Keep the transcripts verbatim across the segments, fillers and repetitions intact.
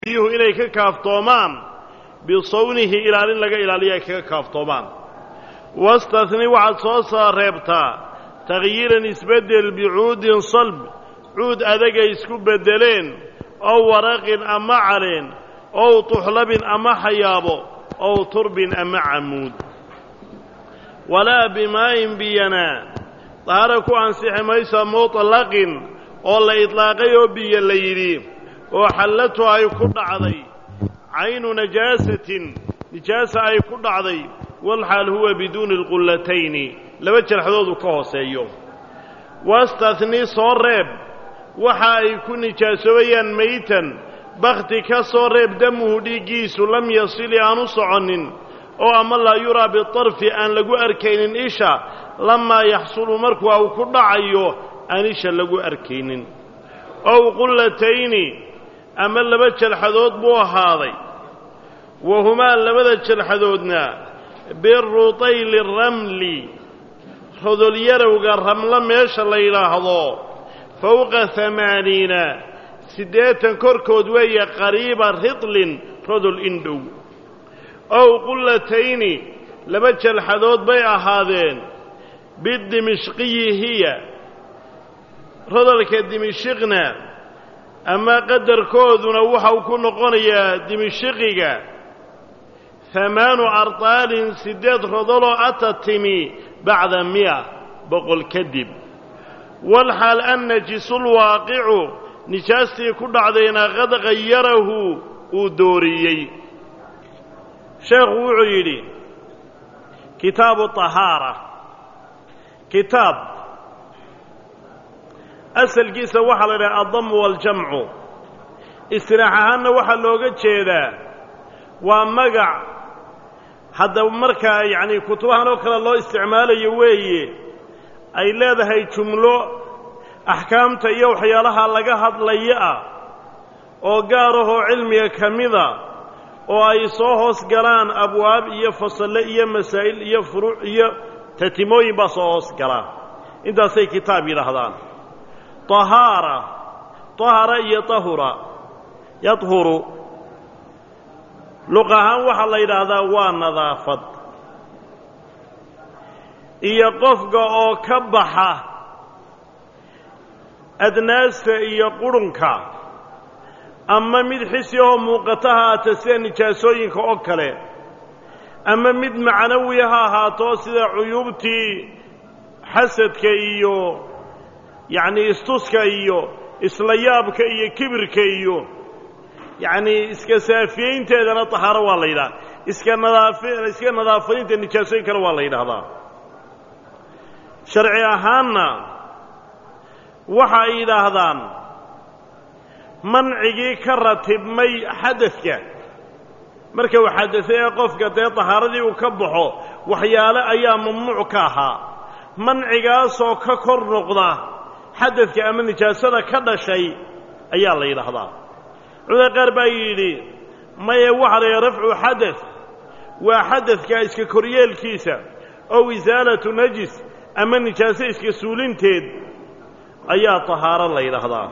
biyuhu inay ka kaaftoomaan bisawnihi ilaalin laga ilaaliyo ay kaga kaaftoomaan wastahni waxaad soo soo reebtaa takhyiiran isbeddel bicuudin salb cuud adagay isku beddeleen ow waraqin ama caleen ow tuxlabin ama xayaabo ow turbin ama camuud walaa bimaa'in biyanaa dahaaro ku ansixi maysa mutlaqin oo la idlaaqay oo biyo la yidhi oo xallatu ay ku dhacday caynu najaasatin nijaasa ay ku dhacday walxaal huwa biduuni alqullatayni laba jarxadoodu ka hooseeyo wastahni soo reeb waxa ay ku nijaasobayaan maytan bakhti ka soo reeb damuhu dhiiggiisu lam yasili aanu soconnin oo ama laa yuraa bitarfi aan lagu arkaynin isha lamaa yaxsulu markuu au ku dhacayo aan isha lagu arkaynin ow qullatayni ama laba jalxadood buu ahaaday wahumaa labada jalxadoodna birutayli ramli rodolyarowga ramlo meesha la yidhaahdo fowqa hamaaniina siddeetan korkood weeye qariiba ridlin rodol indhow ow qullatayni laba jalxadood bay ahaadeen bidimishqiyi hiya rodolka dimishiqna ama qadarkooduna waxau ku noqonayaa dimishiqiga hamaanu ardaalin siddeed rodoloo ata timi bacda miya boqol kadib walxaal an najisulwaaqicu nijaastii ku dhacdayna qad khayarahu uu dooriyey sheekhu wuxuu yidhi kitaabu طahaara kitaab asalkiisa waxaa la idhaha addamu waaljamcu istilaax ahaanna waxaa looga jeedaa waa magac haddaba markaa yacnii kutubahan oo kale loo isticmaalayo weeye ay leedahay jumlo axkaamta iyo waxyaalaha laga hadlaya ah oo gaar ahoo cilmiga ka mida oo ay soo hoos galaan abwaab iyo fasalle iyo masaa'il iyo furuuc iyo tatimooyin baa soo hoos galaa intaasay kitaab yidhaahdaan طahaara طahara iyo طahura yadhuru luq ahaan waxaa la yidhaahdaa waa nadaafad iyo qofka oo ka baxa adnaasta iyo qurunka ama mid xisi oo muuqata ha aata sida nijaasooyinka oo kale ama mid macnawi ha ahaato sida cuyuubtii xasadka iyo yacnii istuska iyo isla yaabka iyo kibirka iyo yacnii iska saafiyeynteedana tahaaro waa la yidhaha iska nadaafi iska nadaafadinta nijaasooyinkana waa la yidhaahdaa sharci ahaanna waxa ay yidhaahdaan mancigii ka ratibmay xadadka marka uu xadasay ee qofka dee tahaaradii uu ka baxo waxyaale ayaa mamnuuc ka ahaa mancigaasoo ka kor noqda xadadka ama nijaasada ka dhashay ayaa la yidhaahdaa culamada qaar baa yidhi maye waxa la yidhaha rafcu xadad waa xadadka iska koryeelkiisa ow isaalatu najis ama nijaaso iska suulinteed ayaa tahaaro la yidhaahdaa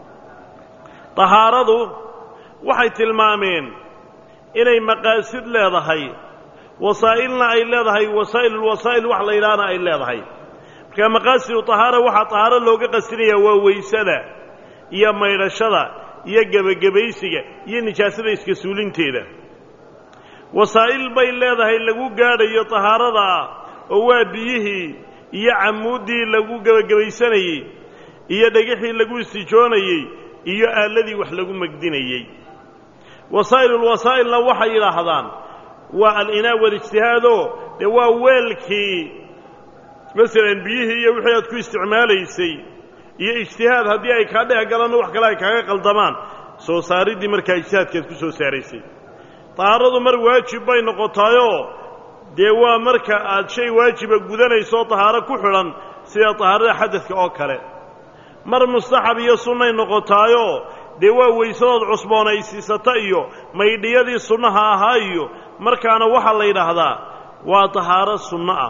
tahaaradu waxay tilmaameen inay maqaasid leedahay wasaa'ilna ay leedahay wasaa'ilulwasaa'il wax la yidhahana ay leedahay marka maqaasidu tahaara waxaa tahaaro looga qasdinayaa waa weysada iyo maydhashada iyo gebagabaysiga iyo nijaasada iska suulinteeda wasaa'il bay leedahay lagu gaadhayo tahaarada oo waa biyihii iyo camuuddii lagu gebagabaysanayey iyo dhagixii lagu istijoonayey iyo aaladii wax lagu megdinayey wasaa'ilulwasaa'ilna waxay yidhaahdaan waa al-inaa walijtihaadoo dee waa weelkii masalan biyihii iyo wixii aad ku isticmaalaysay iyo ijtihaad haddii ay kaa dhex galanno wax kale ay kaaga qaldamaan soo saariddii markaa ijtihaadkaad ku soo saaraysay tahaaradu mar waajib bay noqotaayoo dee waa marka aad shay waajiba gudanayso tahaaro ku xidhan sida tahaarada xadadka oo kale mar mustaxab iyo sunnay noqotaayoo dee waa weysadood cusboonaysiisata iyo maydhiyadii sunnaha ahaa iyo markaana waxaa la yidhaahdaa waa tahaaro sunno ah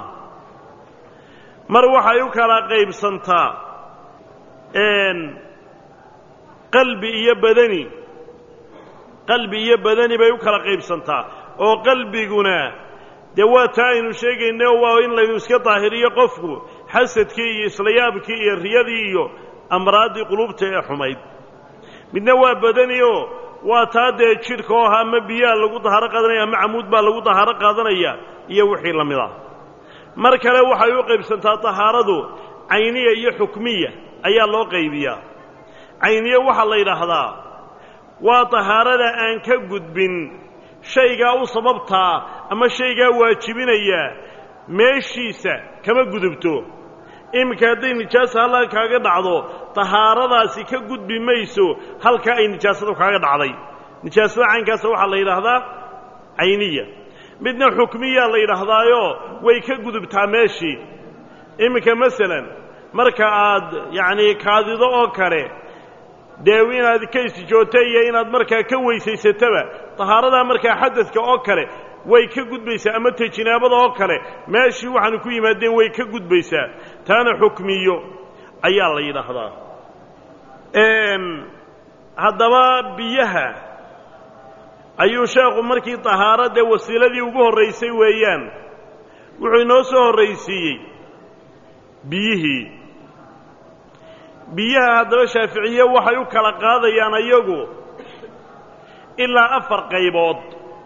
mar waxay u kala qaybsantaa qalbi iyo badani qalbi iyo badani bay u kala qaybsantaa oo qalbiguna dee waa taa aynu sheegayno waa in laynu iska daahiriyo qofku xasadkii iyo islayaabkii iyo riyadii iyo amraaddii qulubta ee xumayd midna waa badani oo waa taa dee jidhka oo ah ama biyaa lagu dahaaro qaadanaya ama camuud baa lagu dahaaro qaadanaya iyo wixii la mid ah mar kale waxay u qaybsantaa tahaaradu cayniya iyo xukmiya ayaa loo qaybiyaa cayniya waxaa la yidhaahdaa waa tahaarada aan ka gudbin shaygaa u sababtaa ama shaygaa waajibinaya meeshiisa kama gudubto iminka hadday nijaasa halkaa kaaga dhacdo tahaaradaasi ka gudbi mayso halkaa ay nijaasadu kaaga dhacday nijaasada caynkaasa waxaa la yidhaahdaa cayniya midna xukmiyaa la yidhaahdaayo way ka gudubtaa meeshii iminka masalan marka aad yacnii kaadido oo kale dee inaad ka isjoogto iyo inaad markaa ka weysaysataba tahaaradaa markaa xadadka oo kale way ka gudbaysaa ama ta jinaabada oo kale meeshii waxaanu ku yimaadeen way ka gudbaysaa taana xukmiyo ayaa la yidhaahdaa haddaba biyaha ayuu sheekhu markii tahaaradee wasiiladii ugu horraysay weeyaan wuxuu inoo soo horraysiiyey biyihii biyaha haddaba shaaficiye waxay u kala qaadayaan ayagu ilaa afar qaybood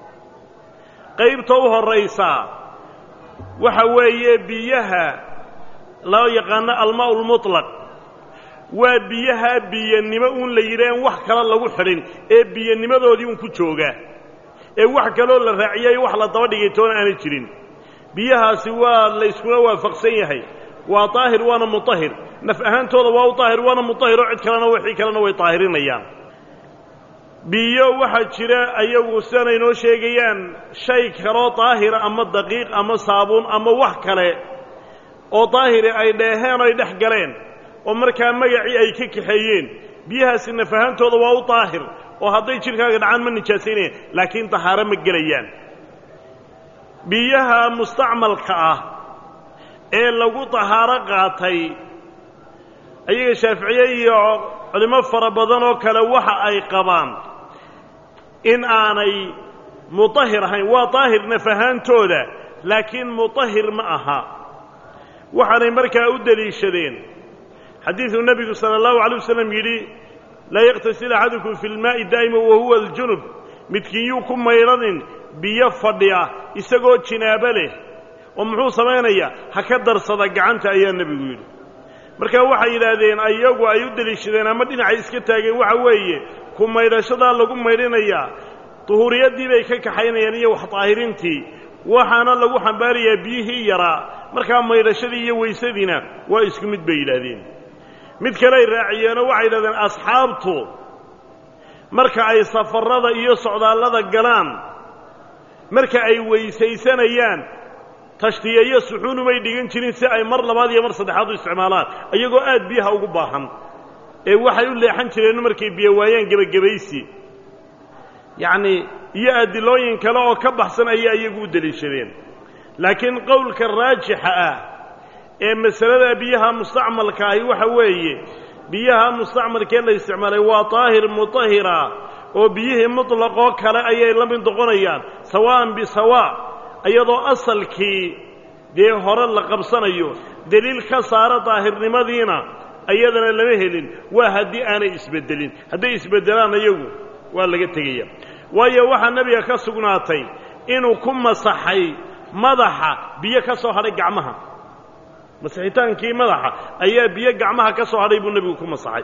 qaybta u horraysaa waxa weeye biyaha loo yaqaano almaa ulmutlaq waa biyaha biyanimo uun la yidhaahn wax kale lagu xidhin ee biyanimadoodii uun ku jooga ee wax kaloo la raaciyay wax la daba dhigay toona aanay jirin biyahaasi waa la iskula waafaqsan yahay waa daahir waana mutahhir naf ahaantooda waa u daahir waana mutahhiro cid kalena wixii kalena way daahirinayaan biyo waxaa jira ayagu sidanay noo sheegayaan shay kaloo daahira ama daqiiq ama saabuun ama wax kale oo daahiri ay dheeheen o ay dhex galeen oo markaa magacii ay ka kaxeeyeen biyahaasi naf ahaantooda waa u daahir oo hadday jidhkaaga dhacaan ma nijaasaynayaan laakiin tahaaro ma gelayaan biyaha mustacmalka ah ee lagu tahaaro qaatay ayaga shaaficiye iyo culimo fara badan oo kale waxa ay qabaan in aanay mutahhir ahayn waa daahir naf ahaantooda laakiin mutahhir ma aha waxaanay markaa u deliishadeen xadiiduu nebigu sala allahu calay wasalam yidhi laa yaktasil axadukum fi lmaa'i daa'ima wa huwa aljunub midkiin yuu ku maydhanin biyo fadhiya isagoo jinaabo leh oo muxuu samaynayaa ha ka darsada gacanta ayaa nebigu yidhi markaa waxay yidhaahdeen ayagu ay u deliishadeen ama dhinacay iska taageen waxa weeye ku maydhashadaa lagu maydhinayaa duhuuriyaddii bay ka kaxaynayaan iyo wax daahirintii waxaana lagu xambaarayaa biyihii yaraa markaa maydhashadii iyo weysadiina waa isku mid bay yidhaahdeen mid kale ay raaciyeenoo waxay yidhahdeen asxaabtu marka ay safarrada iyo socdaallada galaan marka ay weysaysanayaan tashtiya iyo suxuunumay dhigan jirin si ay mar labaad iyo mar saddexaad u isticmaalaan iyagoo aad biyaha ugu baahan ee waxay u leexan jireen markay biyo waayaan gebagabaysi yacnii iyo adilooyin kale oo ka baxsan ayay iyagu u deliishadeen laakiin qowlka raajixa ah ee masalada biyaha mustacmalka ahi waxa weeye biyaha mustacmalkee la isticmaalay waa daahir mutahhira oo biyihii mutlaqoo kale ayay la mid noqonayaan sawaa'an bisawaa iyadoo asalkii dee hore la qabsanayo deliil ka saara daahirnimadiina ayadana lama helin waa haddii aanay isbeddelin hadday isbeddelaan iyagu waa laga tegaya waayo waxaa nebiga ka sugnaatay inuu ku masaxay madaxa biyo ka soo hadhay gacmaha masixitaankii madaxa ayaa biyo gacmaha ka soo hadhay buu nebigu ku masaxay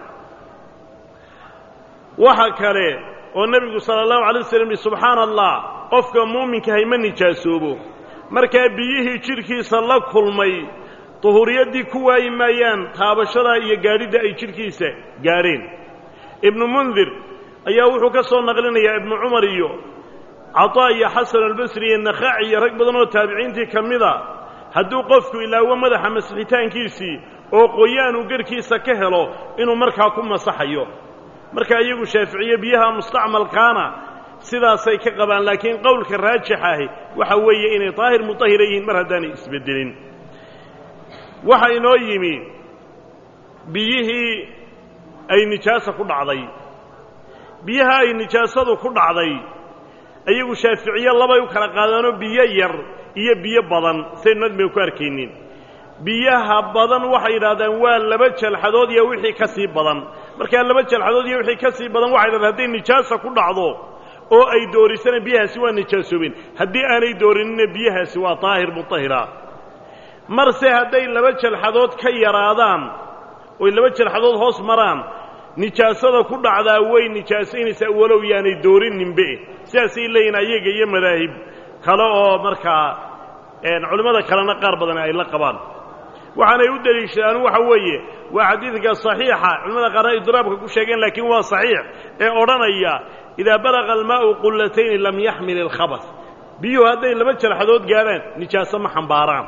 waxa kale oo nebigu sala allahu calay wasalam yihi subxaana allah qofka muuminkahay ma nijaasoobo markaa biyihii jidhkiisa la kulmay duhuuriyaddii ku waayi maayaan taabashadaa iyo gaadhidda ay jidhkiisa gaadheen ibnu mundir ayaa wuxuu ka soo naqlinayaa ibnu cumar iyo cataa iyo xasan albasri iyo nakhaaci iyo rag badan oo taabiciintii ka mida hadduu qofku ilaawo madaxa masixitaankiisii oo qoyaanuu garhkiisa ka helo inuu markaa ku masaxayo marka iyagu shaaficiye biyaha mustacmalkaana sidaasay ka qabaan laakiin qowlka raajix ahi waxa weeye inay daahir mutahhira yihiin mar haddaanay isbeddelin waxa inoo yimi biyihii ay nijaasa ku dhacday biyaha ay nijaasadu ku dhacday ayagu shaaficiye labay u kala qaadaanoo biyo yar iyo biyo badan saynu nadmiga ku arkaynin biyaha badan waxay yidhahdaan waa laba jalxadood iyo wixii ka sii badan markaa laba jalxadood iyo wixii ka sii badan waxay yidhahdaan hadday nijaasa ku dhacdo oo ay doorisana biyahaasi waa nijaasoobeen haddii aanay doorinina biyahaasi waa daahir mutahira marse hadday laba jalxadood ka yaraadaan oy laba jalxadood hoos maraan nijaasada ku dhacdaa way nijaasaynaysaa walow yaanay doorininbe sidaasay leeyihin ayaga iyo madaahib kale oo markaa culimmada kalena qaar badan ay la qabaan waxaanay u deliishadaan waxa weeye waa xadiidka saxiixa culimmada qaarna idraabka ku sheegeen laakiin waa saxiix ee odhanaya idaa balaqa almaa'u qullatayni lam yaxmil ilkhabas biyuhu hadday laba jalxadood gaadhaan nijaaso ma xambaaraan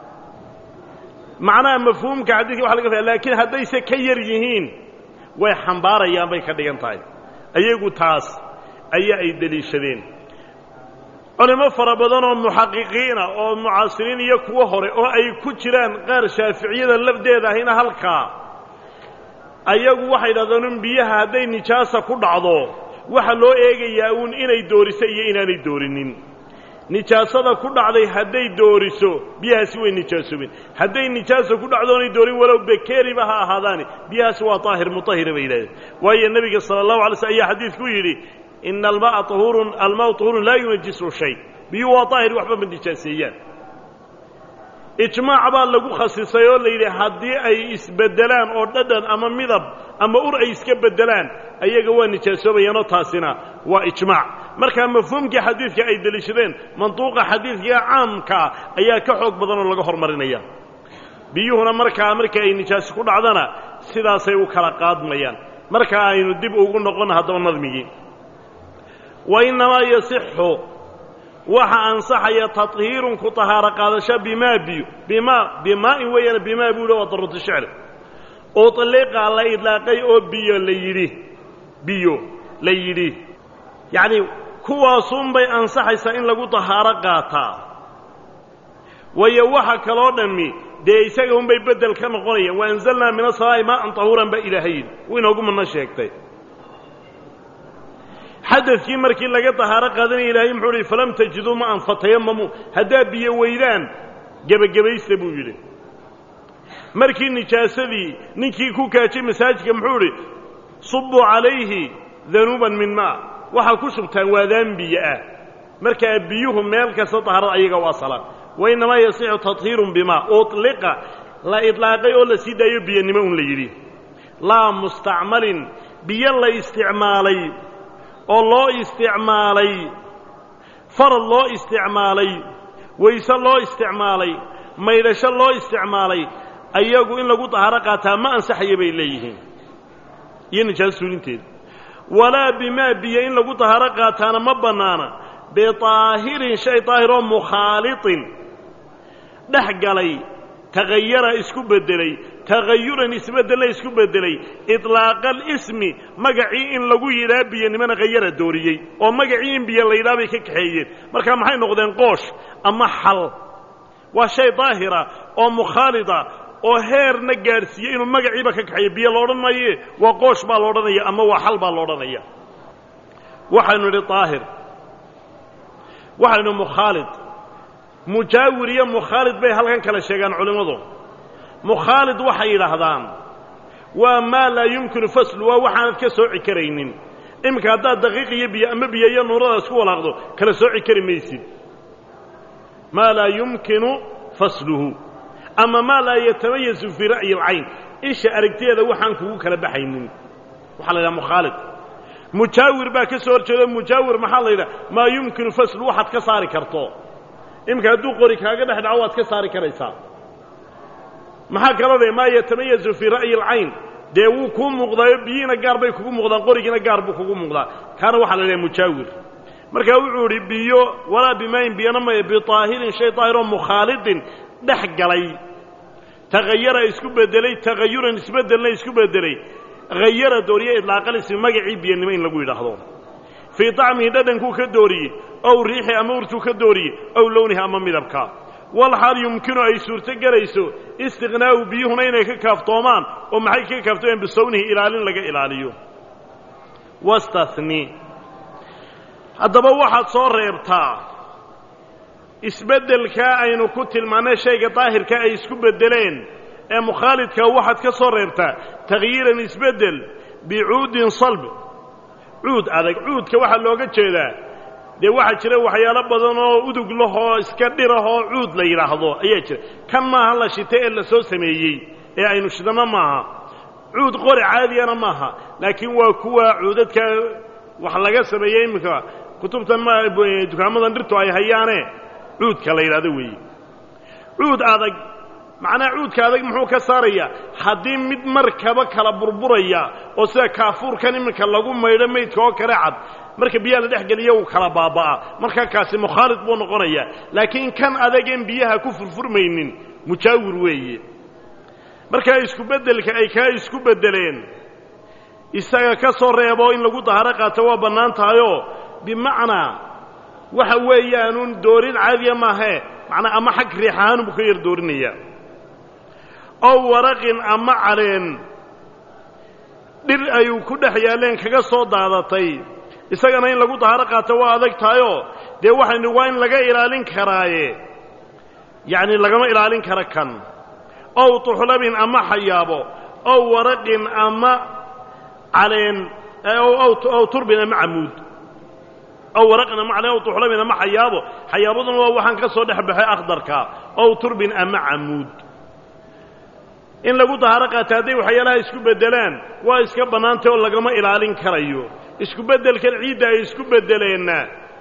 macnaha mafhuumka xadiidka waxa laga fahaya laakiin haddayse ka yar yihiin way xambaarayaan bay ka dhigan tahay ayagu taas ayaa ay deliishadeen culimo fara badan oo muxaqiqiina oo mucaasiriin iyo kuwo hore oo ay ku jiraan qaar shaaficiyada lafdeeda ahina halkaa ayagu waxay dhahdeen un biyaha hadday nijaasa ku dhacdo waxa loo eegayaa uun inay dooriso iyo inaanay doorinin nijaasada ku dhacday hadday dooriso biyahaasi way nijaasoobeen hadday nijaasa ku dhacdo oonay doorin walow bekeeriba ha ahaadaani biyahaasi waa daahir mutahira bay yidhahdeen waayo nebiga sala allahu alay slm ayaa xadiidku yidhi ina alma'a tahurun almaa'u tahurun laa yunajisu shay biyuhu waa daahir waxba ma nijaaseeyaan ijmaac baa lagu khasisay oo la yidhi haddii ay isbeddelaan oo dhadhan ama midab ama ur ay iska beddelaan ayaga waa nijaasoobayaanoo taasina waa ijmaac markaa mafhuumkii xadiidka ay deliishadeen mantuuqa xadiidka caamkaa ayaa ka xoog badan oo laga hormarinaya biyuhuna markaa marka ay nijaasi ku dhacdana sidaasay u kala qaadmayaan marka aynu dib ugu noqon haddaba nadmigii wa innamaa yasixu waxa ansaxaya tahiirun ku tahaaro qaadasho bimaa biyo bimaa bimaa'in weeyaan bimaa buu waa daruurta shicr oo taliiqa la idlaaqay oo biyo la yidhi biyo la yidhi yacni kuwaasunbay ansaxaysaa in lagu tahaaro qaataa waayo waxa kaloo dhammi dee isaga unbay beddel ka noqonayaan wa anzalnaa min asamaa'i maa'an tahuuran baa ilaahayn wuu inoogu madno sheegtay xadadkii markii laga tahaaro qaadanaya ilaahay muxuu ihi falam tajiduu ma an fatayamamuu haddaa biyo weydaan gebagabaysta buu yidhi markii nijaasadii ninkii ku kaajay masaajidka muxuu idhi subbuu calayhi danuuban min maa waxaa ku shubtaan waadaan biyo ah markaa biyuhu meel kasta tahaarada ayaga u asalaan wa innamaa yasixu tahiirun bimaa utliqa la idlaaqay oo la sii daayo biyanimo un la yidhi laa mustacmalin biyo la isticmaalay oo loo isticmaalay farad loo isticmaalay wayse loo isticmaalay maydhasho loo isticmaalay ayagu in lagu tahaaro qaataa ma ansaxaya bay leeyihiin iyo nijaas suulinteeda walaa bimaa biyo in lagu tahaaro qaataana ma bannaana bitaahirin shay daahiroo mukhaaliطin dhex galay tagayara isku beddelay tagayuran isbeddelna isku beddelay iطlaaqa alismi magacii in lagu yidhaa biyanimana khayara dooriyey oo magacii in biyo la yidhaha bay ka kaxeeyeen markaa maxay noqdeen qoosh ama xal waa shay daahira oo mukhaalida oo heerna gaadhsiiyey inuu magaciiba ka kaxeeyo biyo la odhan maaye waa qoosh baa la odhanaya ama waa xal baa la odhanaya waxaynu idhi daahir waxaynu mukhaalid mujaawir iyo mukhaalid bay halkan kala sheegaan culimmadu mukhaalid waxay yidhaahdaan waa maa laa yumkinu faslu waa waxaanad ka sooci karaynin iminka haddaad daqiiq iyo biyo ama biyo iyo nuurada isku walaaqdo kala sooci kari maysid maa laa yumkinu fasluhu ama maa laa yatamayazu fii ra'yi alcayn isha aragteeda waxaan kugu kala baxaynin waxaa la yidhaha mukhaalid mujaawir baa ka soo hor jeedo mujaawir maxaa la yidhaha maa yumkinu faslu waxaad ka saari karto iminka hadduu qori kaaga dhex dhaco waad ka saari karaysaa maxaa kaloo dhe maa yatamayazu fii ra'yi alcayn dee wuu kuu muuqdaayo biyihiina gaar bay kugu muuqdaan qorigiina gaar buu kugu muuqdaa kaana waxaa la yidhaha mujaawir markaa wuxuu idhi biyo walaa bimaayin biyana maya bitaahirin shay daahiroo mukhaalidin dhex galay tagayara isku beddelay tagayuran isbeddelna isku beddelay hayara dooriye idlaaqalismi magacii biyanimo in lagu yidhaahdo fii طacmihi dhadhankuu ka dooriyey ow riixi ama urtuu ka dooriyey ow lownihi ama midabka walxaal yumkinu ay suurto gelayso istiqnaa'u biyuhuna inay ka kaaftoomaan oo maxay ka kaaftoomaan bisawnihi ilaalin laga ilaaliyo wastathni haddaba waxaad soo reebtaa isbeddelkaa aynu ku tilmaanay shayga daahirka ay isku beddeleen ee mukhaalidka waxaad ka soo reebtaa takhyiiran isbeddel bicuudin salb cuud adag cuudka waxaa looga jeedaa dee waxaa jira waxyaalo badan oo udug lahoo iska dhirahoo cuud la yidhaahdo ayaa jira kan maaha la shita ee la soo sameeyey ee aynu shidano maaha cuud qori caadiyana maaha laakiin waa kuwa cuudadka wax laga sameeyey iminka kutubtan ma dukaamadan dhirtu ay hayaane cuudka la yidhahdo weeye cuud adag macnaha cuudka adag muxuu ka saarayaa haddii mid markaba kala burburaya oo sida kaafuurkan iminka lagu maydho maydka oo kale cad marka biyaha la dhex geliyo uu kala baaba'a marka kaasi mukhaalid buu noqonayaa laakiin kan adageen biyaha ku furfurmaynin mujaawir weeye markaa isku beddelka ay kaa isku beddeleen isaga ka soo reebo in lagu dahaaro qaato waa bannaan tahayoo bimacnaa waxa weeyaanuun doorin caadiya maahee macnaa ama xag riix ahaan buu ka yar doorinayaa ow waraqin ama caleen dhir ayuu ku dhex yaalleen kaga soo daadatay isagana in lagu dahaaro qaato waa adag tahayoo dee waxaynu waa in laga ilaalin karaaye yacni lagama ilaalin karo kan ow tuxlabin ama xayaabo ow waraqin ama caleen ow turbin ama camuud ow waraqin ama caleen ow tuxlabin ama xayaabo xayaabaduna waa waxaan ka soo dhex baxay akhdarka ow turbin ama camuud in lagu dahaaro qaata hadday waxyaalaha isku beddelaan waa iska bannaantay oo lagama ilaalin karayo isku beddelkan ciidda ay isku beddeleenna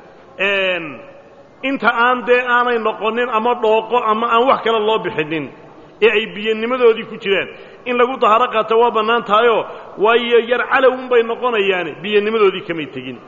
inta aan dee aanay noqonin ama dhooqo ama aan wax kale loo bixinin ee ay biyanimadoodii ku jiraan in lagu dahaaro qaato waa bannaan tahayoo waayo yar calowun bay noqonayaan biyanimadoodii kamay tegin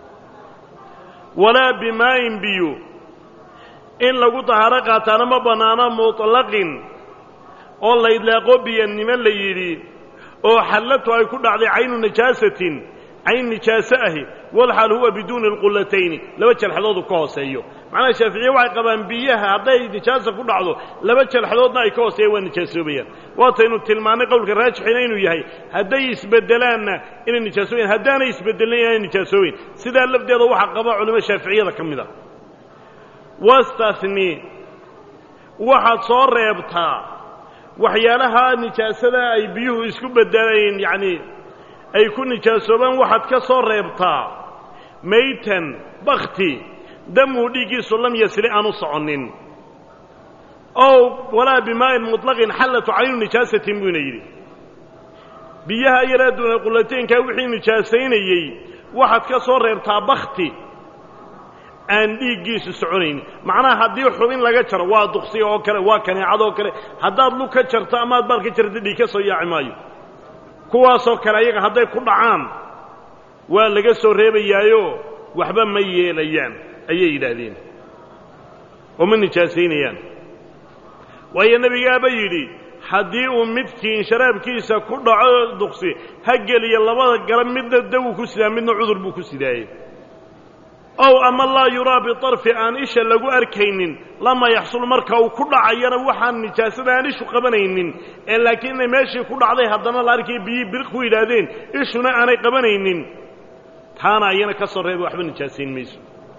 walaa bimaa'in biyo in lagu dahaaro qaataana ma bannaano mutlaqin oo la idlaaqo biyanimo la yidhi oo xallatu ay ku dhacday caynu najaasatin cayn nijaaso ahi walxaal huwa biduuni alqullatayni laba jalxadoodu ka hooseeyo macnaha shaaficiye waxay qabaan biyaha hadday nijaasa ku dhacdo laba jalxadoodna ay ka hooseeyaan waa nijaasoobayaan waataynu tilmaannay qowlka raajixina inuu yahay hadday isbeddelaanna inay nijaasoobayan haddaanay isbeddelin inaanay nijaasoobayn sidaa lafdeeda waxaa qaba culimada shaaficiyada ka mid a wastathni waxaad soo reebtaa waxyaalaha nijaasada ay biyuhu isku beddeleen yacni ay ku nijaasoobaan waxaad ka soo reebtaa maytan bakti damuhu dhiiggiisu lam yasri aanu soconnin ow walaa bimaa'in mutlaqin xallatu caynu nijaasatin buuna yidhi biyaha yaraa duuna qullataynkaa wixii nijaasaynayey waxaad ka soo reebtaa bakti aan dhiiggiisu soconayn macnaha haddii xubin laga jaro waa duqsiga oo kale waa kaneecad oo kale haddaad lug ka jarto amaad baal ka jarta dhiig ka soo yaaci maayo kuwaasoo kale ayaga hadday ku dhacaan waa laga soo reebayaayo waxba ma yeelayaan ayay yidhaahdeen oo ma nijaasaynayaan waayo nebigaaba yidhi haddii uu midkiin sharaabkiisa ku dhaco duqsi ha geliya labada garab midna dawuu ku sidaa midna cudur buu ku sidaayey ow ama laa yuraa biarfi aan isha lagu arkaynin lama yaxsul marka uu ku dhacayana waxaan nijaasada aan ishu qabanaynin ee laakiin inay meeshii ku dhacday haddana la arkay biyii biriq ku yidhaahdeen ishuna aanay qabanaynin taana ayana ka soo reeba waxba nijaasayn mayso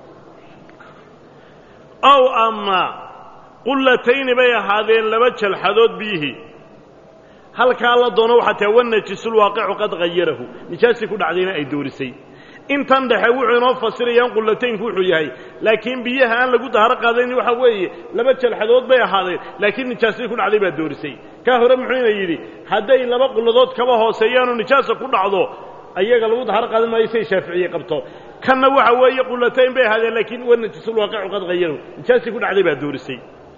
ow ama qullatayni bay ahaadeen laba jalxadood biyihii halkaa la doono waxaa taha wanajisulwaaqicu qad hayarahu nijaastii ku dhacdayna ay doorisay intan dhexe wuxuu inoo fasirayaan qullataynku wuxuu yahay laakiin biyaha aan lagu daharo qaadayn waxa weeye laba jalxadood bay ahaadeen laakiin nijaastii ku dhacday baa doorisay ka hore muxuuna yidhi hadday laba qulladood kaba hooseeyaanoo nijaasa ku dhacdo ayaga lagu daharo qaadan maayo say shaaficiye qabto kanna waxa weeye qullatayn bay ahaadeen laakiin wanajisulwaaqicu qad hayarahu nijaastii ku dhacday baa doorisay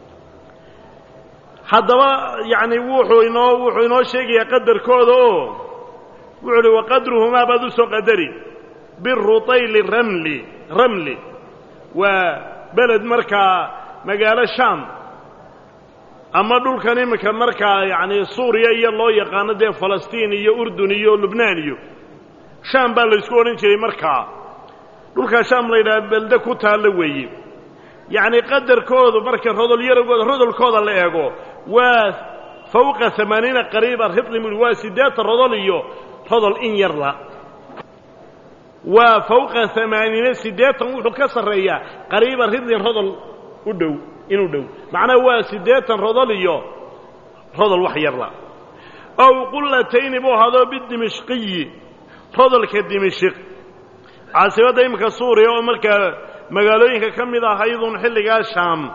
haddaba yacni wuxuu inoo wuxuu inoo sheegayaa qadarkooda oo wuxuu uhi waqadruhumaa baad u soo qadari birutayli ramli ramli waa beled markaa magaalo shaam ama dhulkan iminka markaa yacni suuriya iyo loo yaqaano dee falastiin iyo urdun iyo lubnaan iyo shaam baa la isku odhan jiray markaa dhulkaa shaam la yidhaha belde ku taalla weeye yacni qadarkoodu marka rodol yaragooda rodolkooda la eego waa fawqa amaaniina qariiba ridli waa siddeetan rodol iyo rodol in yarla وفوق ثمانين سديتا وحو كسرية قريبا رضي الرضل ودو إنو دو معناه هو سديتا رضل إياه رضل وحي الله أو قلتين بو هذا بالدمشقي رضل كالدمشق عاصمة دايمك سوريا ومركا مقالوينك كم إذا حيضون حلقا الشام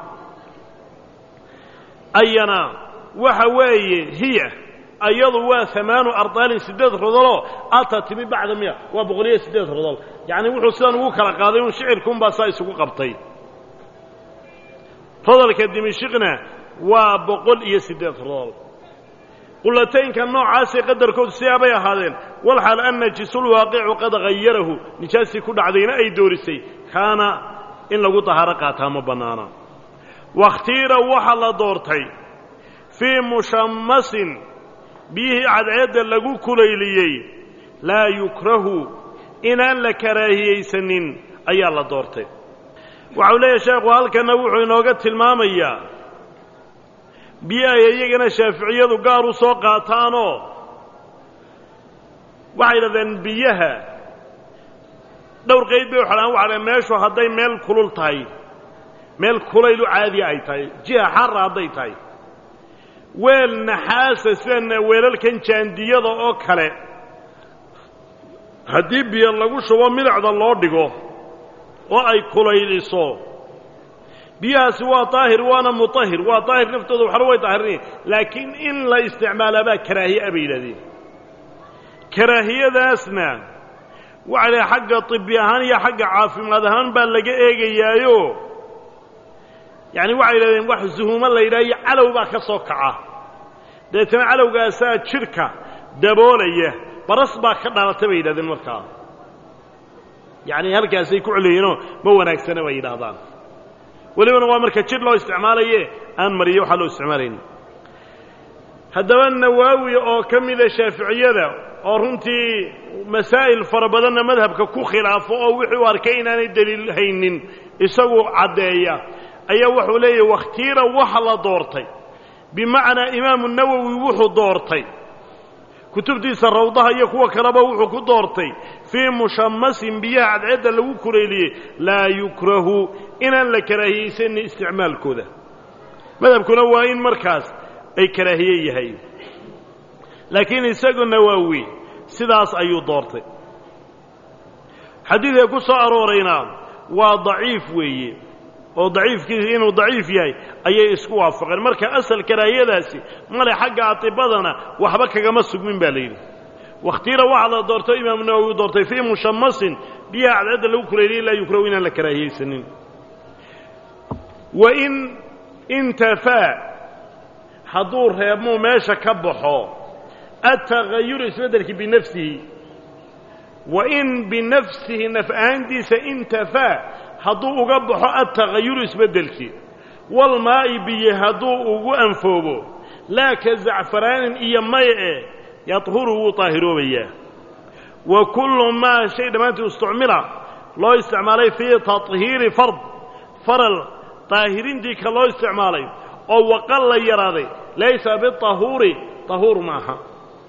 أينا وحواي هي أيضا ثمان أرطال سداد رضل أتت من بعد مئة وبغلية سداد رضل يعني وحسان وكرا قاضيون شعركم باساي سوق قبطي رضل كالدمشقنا وبقول إيه سداد رضل قلتين كان نوع عاسي قدر كود سيابي هذين والحال أن جس الواقع قد غيره نجاسي كود عدينا أي دورسي كان إن لقو طهارقاتها مبنانا واختير وحل دورتي في مشمس به عدعيد لقو كليليي لا يكره إن أن لكراهي سنين أي الله دورتي وعلي شيخ وهلك نوع نوغت المامية biyaha iyagana shaaficiyadu gaar u soo qaataanoo waxay yidhahdeen biyaha dhowr qayb bay u xidhaan waxaa meeshu hadday meel kulul tahay meel kulaylu caadi ay tahay jiha xarra hadday tahay weel naxaasa sida weelalkan jaandiyada oo kale haddii biyo lagu shubo midacda loo dhigo oo ay kulayliso biyahaasi waa daahir waana mutahhir waa daahir naftooda waxna way daahireen laakiin in la isticmaala baa karaahiye bay yidhahdeen karaahiyadaasna waxa la xagga tibbi ahaan iyo xagga caafimaad ahaan baa laga eegayaayo yani waxay yidhahdeen wax zuhuuma la yidhaayo calow baa ka soo kaca deetana calowgaasaa jidhka daboolaya baras baa ka dhalatay bay yidhahdeen markaa yani halkaasay ku celiyiinoo ma wanaagsana bay yidhaahdaan ولبنا وامرك جد لو استعماليه أن مريو حلو استعمالين هذا النووي أو كم إذا شافعية ذا أو رنتي مسائل فربنا مذهب ككو خلاف أو وحوار كينا الدليل هين يسووا عدايا أي وحولي واختير وحل دورتي بمعنى إمام النووي وحو دورتي كتبتي سروضها يكوى كربا وحو دورتي في مشمس بيها عدعد لو كريلي لا يكره إن لكراهية سن استعمال كذا ماذا بكون وين مركز أي كراهية هي لكن يساق النووي سداس أي دورتي حديث يقول صارورينا وضعيف وي وضعيف كذا إنه ضعيف ياي أي إسكوا فقر مركز أصل كراهية داسي ما له حق عطبادنا وحبك جمسك من بالين واختير وعلى دورتي إمام النووي دورتي في مشمس بيها عدد لو كريلي لا يكرهون إن لكراهية سنين وإن انتفى حضور هيمو ماشا كبحو التغير اسمدلك بنفسه وإن بنفسه نفعاندي سانتفى حضور قبحو التغير اسمدلك والماء بيهدو أنفوه لا كزعفران إيماء يطهره طاهرو بيه وكل ما شيء ما تستعمله لا يستعمله في تطهير فرض فرل طاهرين دي كالله استعمالي أو وقل يراضي ليس بالطهور طهور معها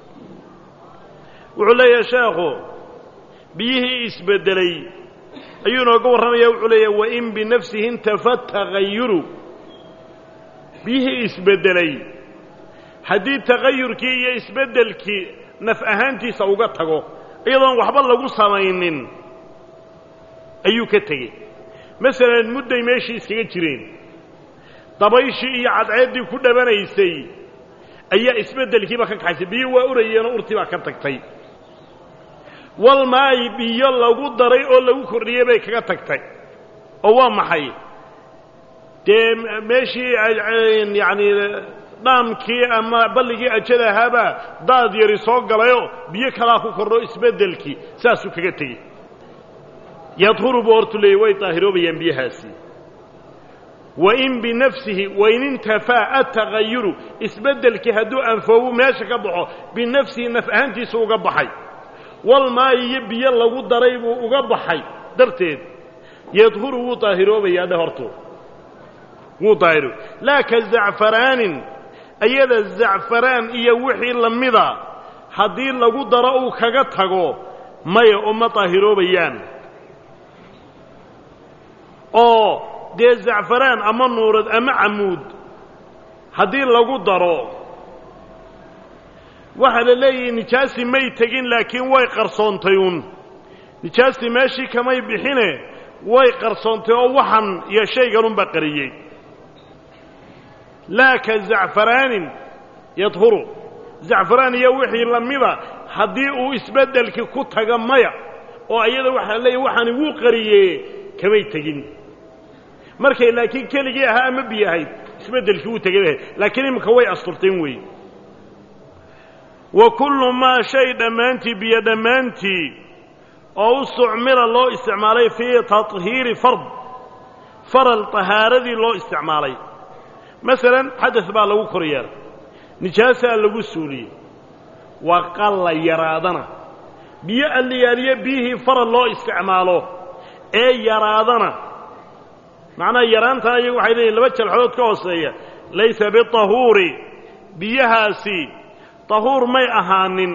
وعلي يا شيخو بيه اسبدلي أيونا قورنا يا وعلي وإن بنفسه انتفت تغير بيه اسبدلي حديث تغير كي اسبدل كي نفأهانتي سوقتها أيضا وحبال لغو سامينين أيو كتغي مثلا مدة ماشي iskaga jireen dabayshi iyo cadceedii ku dhabanaysay ayaa isbedelkiiba ka kaxay biyo waa urayeen urti baa ka tagtay wal maay biyo lagu daray oo lagu kordhiyay bay kaga tagtay oo waa maxay de meeshi yani dhaamkii ama balligii ajadahaaba daad yari soo galayo biyo kala ku kordho isbedelkii saas uu kaga tagay يطهر بورتلي ويطهر بينبيهاسي وإن بنفسه وإن انتفى التغير اسبدل كهدو أنفو ماشي كبحو بنفسه نفأنتي سو قبحي والماء يبي يلا ودريب وقبحي درتين يطهر وطهر بيادهرتو وطهر لا كالزعفران أيضا الزعفران إيا وحي اللمضة حدين لغو درأو كغتهغو maya uma taahiroobayaan oo dee zacfaraan ama nuurad ama camuud haddii lagu daro waxaa la leeyahay nijaasi may tegin laakiin way qarsoontay uun nijaastii meeshii kamay bixine way qarsoontay oo waxan iyo shayganunbaa qariyey laa ka zacfaraanin yadhuru zacfaraan iyo wixii lamida haddii uu isbeddelkii ku taga maya oo iyada waxaa la leeyahay waxaani wuu qariyee kamay tegin markay laakiin keligii ahaa ama biyo ahayd isbeddelkii wuu tegay laakiin imika way asturteen weeye wa kullu maa shay dhammaantii biyo dhammaantii oo ustucmila loo isticmaalay fii tahiiri fard faral tahaaradii loo isticmaalay masalan xadas baa lagu kor yeelay nijaasaa lagu suuliyey waa qalla yaraadana biyo alliyaaliye biyihii faral loo isticmaalo ee yaraadana macnaha yaraantan ayagu waxay leeyihin laba jalxodood ka hooseeya laysa bitahuuri biyahaasi tahuur may ahaanin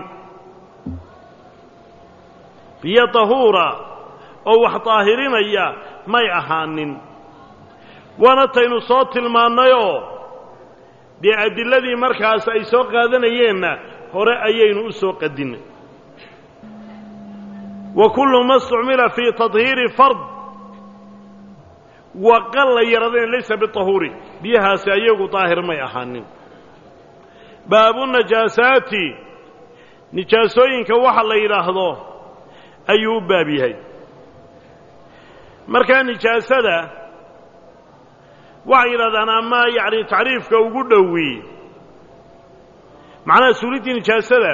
biyo tahuura oo wax daahirinaya may ahaanin waana taynu soo tilmaannayoo dee adilladii markaas ay soo qaadanayeenna hore ayaynu u soo qadinnay wa kullu ma istucmila fii tadhiiri fard wa qalla yaradeen laysa bitahuuri biyahaasi ayagu daahir may ahaanin baabu najaasaati nijaasooyinka waxa la yidhaahdo ayuu u baab yahay markaa nijaasada waxay yidhahdaan ama yacni tacriifka ugu dhowi macnaha suulidii nijaasada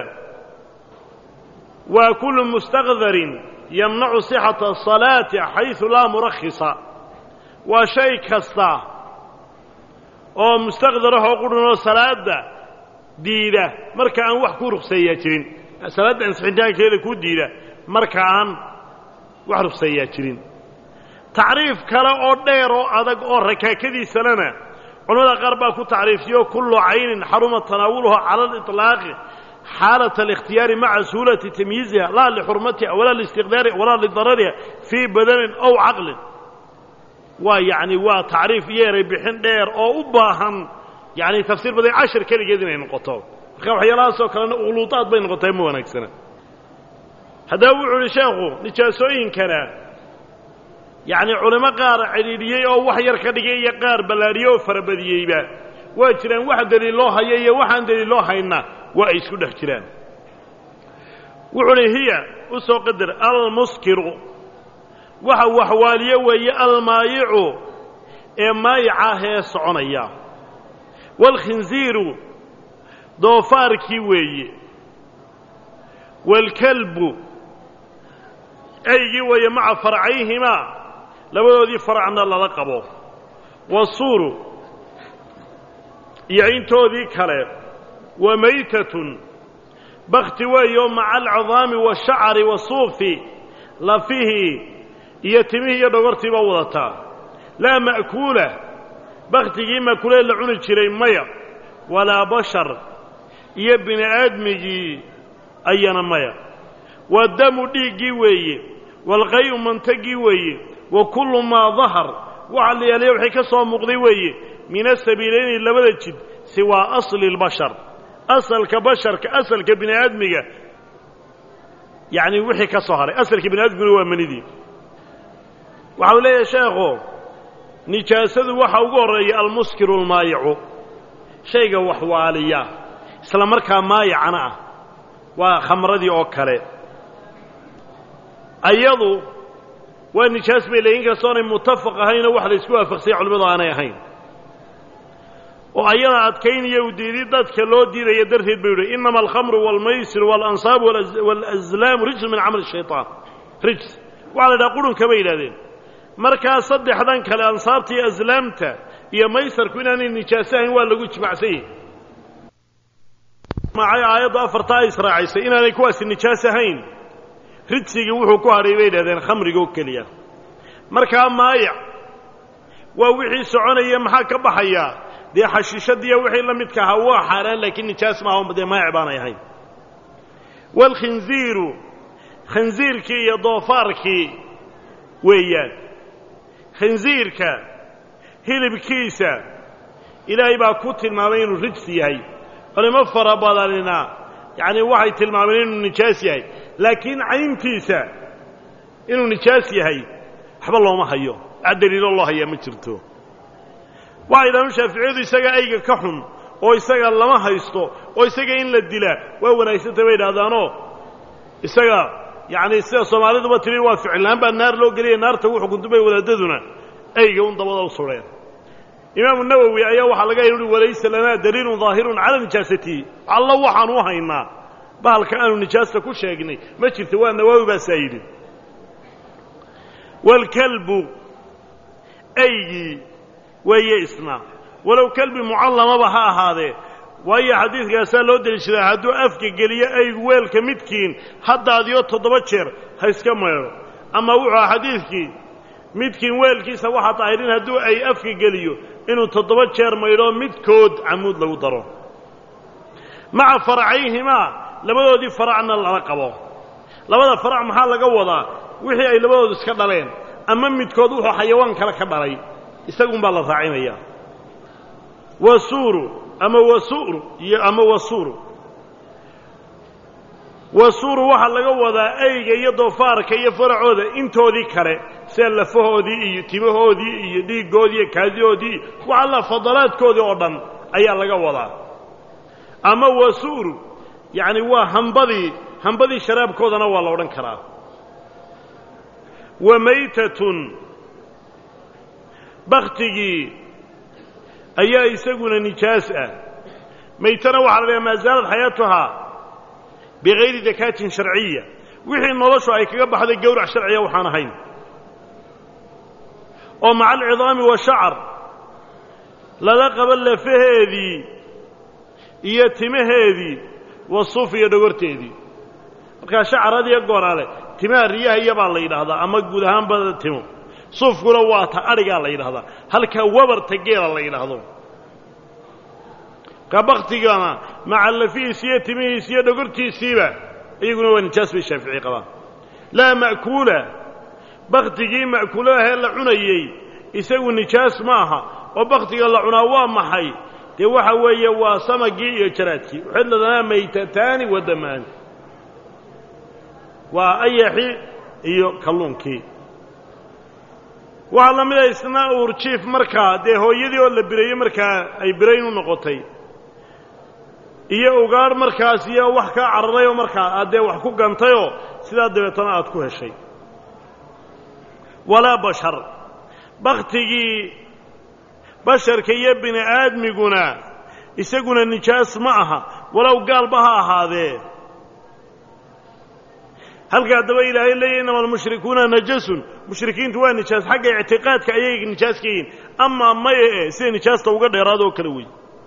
waa kullu mustaqdarin yamnacu sixata asalaati xaysu laa murakhisa waa shay kasta oo mustaqdarahoo qudhunoo salaadda diida marka aan wax ku rukseeyaa jirin salaadda ansixitaankeeda ku diida marka aan wax rukseeyaa jirin tacriif kale oo dheer oo adag oo rakaakadiisalana culamada qaar baa ku tacriifiyo kullu caynin xaruma tanaawuluha cala aliطlaaqi xaalat alikhtiyaari maca suhulati tamyiiziha laa lixurmatiha walaa liistiqdaariha walaa lidarariha fii badanin ow caqlin waa yacni waa tacriif yeeray bixin dheer oo u baahan yacni tafsiir badan cashar keligeed inay noqoto marka waxyaalahaasoo kalena ukhluudaad bay noqotay ma wanaagsana haddaba wuxuu uhi sheekhu nijaasooyinkana yacni culimo qaar cidhiidhiyey oo wax yar ka dhigay iyo qaar ballaadhiyey oo farabadiyeyba waa jiraan wax daliil loo hayo iyo waxaan daliil loo hayna waa ay isku dhex jiraan wuxuu uhi hiya u soo qadar almuskiru waxa waxwaaliye weeye almaayicu ee maayicaahee soconaya waalkhinziiru doofaarkii weeye waalkalbu aygii weeye maca farcayhimaa labadoodii faracna lala qabo wasuuru iyo intoodii kale wa maytatun bakti weeyo maca alcidaami waashacari wasuufi lafihii iyo timihii iyo dhogortii baa wadataa laa ma'kuula baktigii makulee la cuni jiray maya walaa bashar iyo bini aadmigii ayana maya waadamu dhiiggii weeye waalqayu mantagii weeye wa kullu maa dahar waxa la yaaliya waxay ka soo muuqday weeye min asabiilayni labada jid siwaa asli اlbashar asalka basharka asalka bini aadmiga yacni wixii ka soo haray asalka bini aadmiguna waa manidii waxa uu leeyahay sheekhu nijaasadu waxa ugu horreeya almuskiru almaayicu shayga waxwaaliya isla markaa maayicana ah waa khamradii oo kale ayadu waa nijaas bay leeyihin kastoonay mutafaq ahaynoo wax la isku waafaqsanya culimmadu aanay ahayn oo ayada adkaynaya u diidi dadka loo diidaya darteed bay yidhi innama alkhamru waalmaysiru waalansaabu waalazlaamu rijsun min camali shayطaan rijs waxaa la yidhaha qurunka bay yidhahdeen markaa saddexdan kale ansaabta iyo aslaamta iyo maysarku inaanay nijaaso ahayn waa lagu jimacsan yahay macay aayadda afartaa israacisay inaanay kuwaasi nijaas ahayn rijsigii wuxuu ku hadhay bay yidhahdeen khamriga oo keliya markaa maayac waa wixii soconaya maxaa ka baxaya dee xashiishadiiya wixii la midka ahaa waa xaaraan laakiin nijaas maaha dee maayac baanay ahayn waalkhinziiru khansiirkii iyo doofaarkii weeyaan khansiirka hilibkiisa ilaahay baa ku tilmaamay inuu rijsi yahay culimo fara badanina yacni waxay tilmaameen inuu nijaas yahay laakiin cayntiisa inuu nijaas yahay waxba looma hayo daliilo loo hayaa ma jirto waxay yidhahdeen shaaficiyadu isaga ayga ka xun oo isaga lama haysto oo isaga in la dilaa waa wanaagsantay bay yidhahdaanoo isaga yacni sida soomaaliduba tiri waa ficlaan baa naar loo geliyay naarta wuxuu kuntubay wadaadaduna ayga un dabada u sureen imaamu nawowi ayaa waxaa laga yidhi walaysa lanaa daliilun daahirun cala nijaasatihi alla waxaan u haynaa bahalka aanu nijaasta ku sheegnay ma jirto waa nawowi baasaa yidhi waalkalbu aygii weeye isna walow kalbi mucallamaba ha ahaadee waayo xadiidkaasaa loo deliishadaa hadduu afka geliyo aygu weelka midkiin haddaadiyo toddoba jeer ha iska maydho ama wuxuu aha xadiidkii midkiin weelkiisa waxaa daahirin hadduu ay afka geliyo inuu toddoba jeer maydho midkood camuud lagu daro maca faracayhimaa labadoodii faracna lala qabo labada farac maxaa laga wadaa wixii ay labadoodu iska dhaleen ama midkood wuxuu xayawaan kale ka dhalay isagunbaa la raacinayaa wasuuru ama wasuuru iyo ama wasuuru wasuuru waxaa laga wadaa ayga iyo doofaarka iyo faracooda intoodii kale sida lafahoodii iyo timahoodii iyo dhiiggoodii iyo kaadihoodii wax alla fadalaadkoodii oo dhan ayaa laga wadaa ama wasuuru yacni waa hambadii hambadii sharaabkoodana waa la odhan karaa wa maytatun baktigii ayaa isaguna nijaas ah maytana waxaa la dhahaa maa zaalad xayaatuhaa bigayri dakaatin sharciya wixii noloshu ay kaga baxday gowrac sharciya waxaan ahayn oo maca alcidaami washacar lala qabo lafaheedii iyo timaheedii wasuuf iyo dhogorteedii markaa shacaradiiyo gooraale timaha riyaha iyabaa la yidhaahdaa ama guud ahaanba timo suufkuna waa ta adhigaa la yidhahdaa halkaa wabarta geela la yidhaahdo ka baktigana maca lafihiis iyo timihiis iyo dhogortiisiiba iyaguna waa nijaas bay shaafici qabaan laa ma'kuula baktigii ma'kuulahee la cunayey isagu nijaas ma aha oo baktiga la cunaa waa maxay dee waxa weeye waa samagii iyo jaraadkii waxayd ladanaa maytataani wa damaani waa ayaxi iyo kalluunkii waxaa la mida isna uurjiif markaa dee hooyadii oo la bireeyey markaa ay birayn u noqotay iyo ugaadh markaas iyo wax kaa cararay oo markaa aad dee wax ku gantayoo sidaa dabeetana aad ku heshay walaa bashar baktigii basharka iyo bini aadmiguna isaguna nijaas ma aha walow gaalba ha ahaadee halka haddaba ilaahay leeyahy innama almushrikuuna najasun mushrikiintu waa nijaas xagga ictiqaadka ayay nijaas ka yihiin amaa maya e siday nijaasta uga dheeraado oo kale wey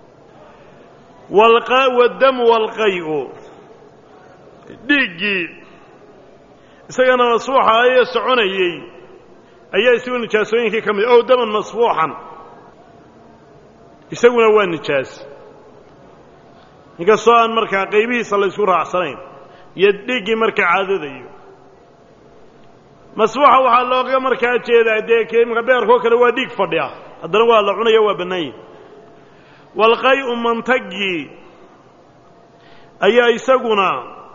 wadamu walqay'u dhiiggii isagana masfuuxa ayee soconayey ayaa isagu nijaasooyinkii ka mid ow daman masfuuxan isaguna waa nijaas inkastoo aan markaa qaybihiisa la ysku raacsanayn iyo dhiiggii markaa caadadayo masfuuxa waxaa looga markaa jeedaa dee keimka beerkoo kale waa dhiig fadhiya haddana waa la cunaya waa bannaanyi walqay'u mantagii ayaa isaguna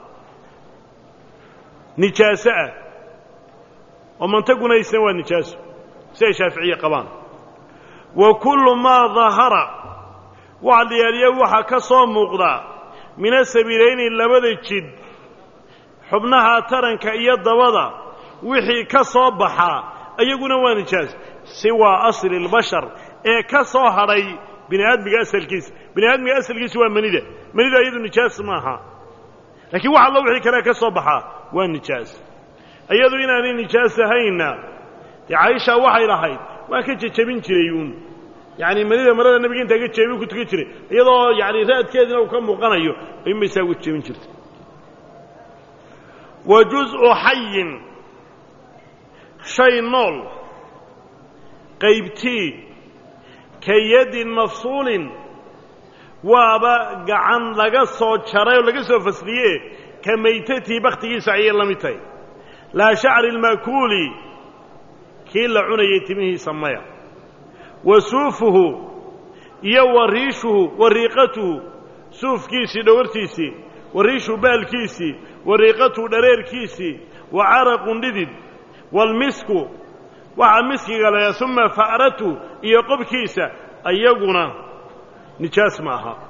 nijaaso ah oo mantaguna isna waa nijaaso si ay shaaficiye qabaan wa kullu maa dahara waxa la yaaliya waxaa ka soo muuqda min asabiilayni labada jid xubnaha taranka iyo dabada wixii ka soo baxaa iyaguna waa nijaas siwaa asli اlbashar ee ka soo hadhay bini aadmiga asalkiisa bini aadmiga asalkiisa waa manida manida iyadu nijaas maaha laakiin wax alla wixii kale ka soo baxaa waa nijaas iyadu inaanay nijaas ahayna dee caaisha waxay lahayd waan ka jejebin jiray uun yacni manida marada nebiga intaa ka jeebi ku tukan jiray iyadoo yacni raadkeedina uu ka muuqanayo inbaysaa uga jebin jirtay wa juz'u xayin shay nool qaybtii ka yadin mafsuulin waaba gacan laga soo jaray oo laga soo fasliye ka maytatii bakhtigiisa ayay la mid tahay laa shacri lma'kuuli kii la cunayay timihiisa maya wa suufuhu iyo wa riishuhu wa riiqatuhu suufkiisii dhawartiisii wa riishuhu baalkiisii wa riiqatuhu dhareerkiisii wa caraqun dhidid waalmisku waxaa miskiga laya uma fa'ratu iyo qobkiisa ayaguna nijaas ma aha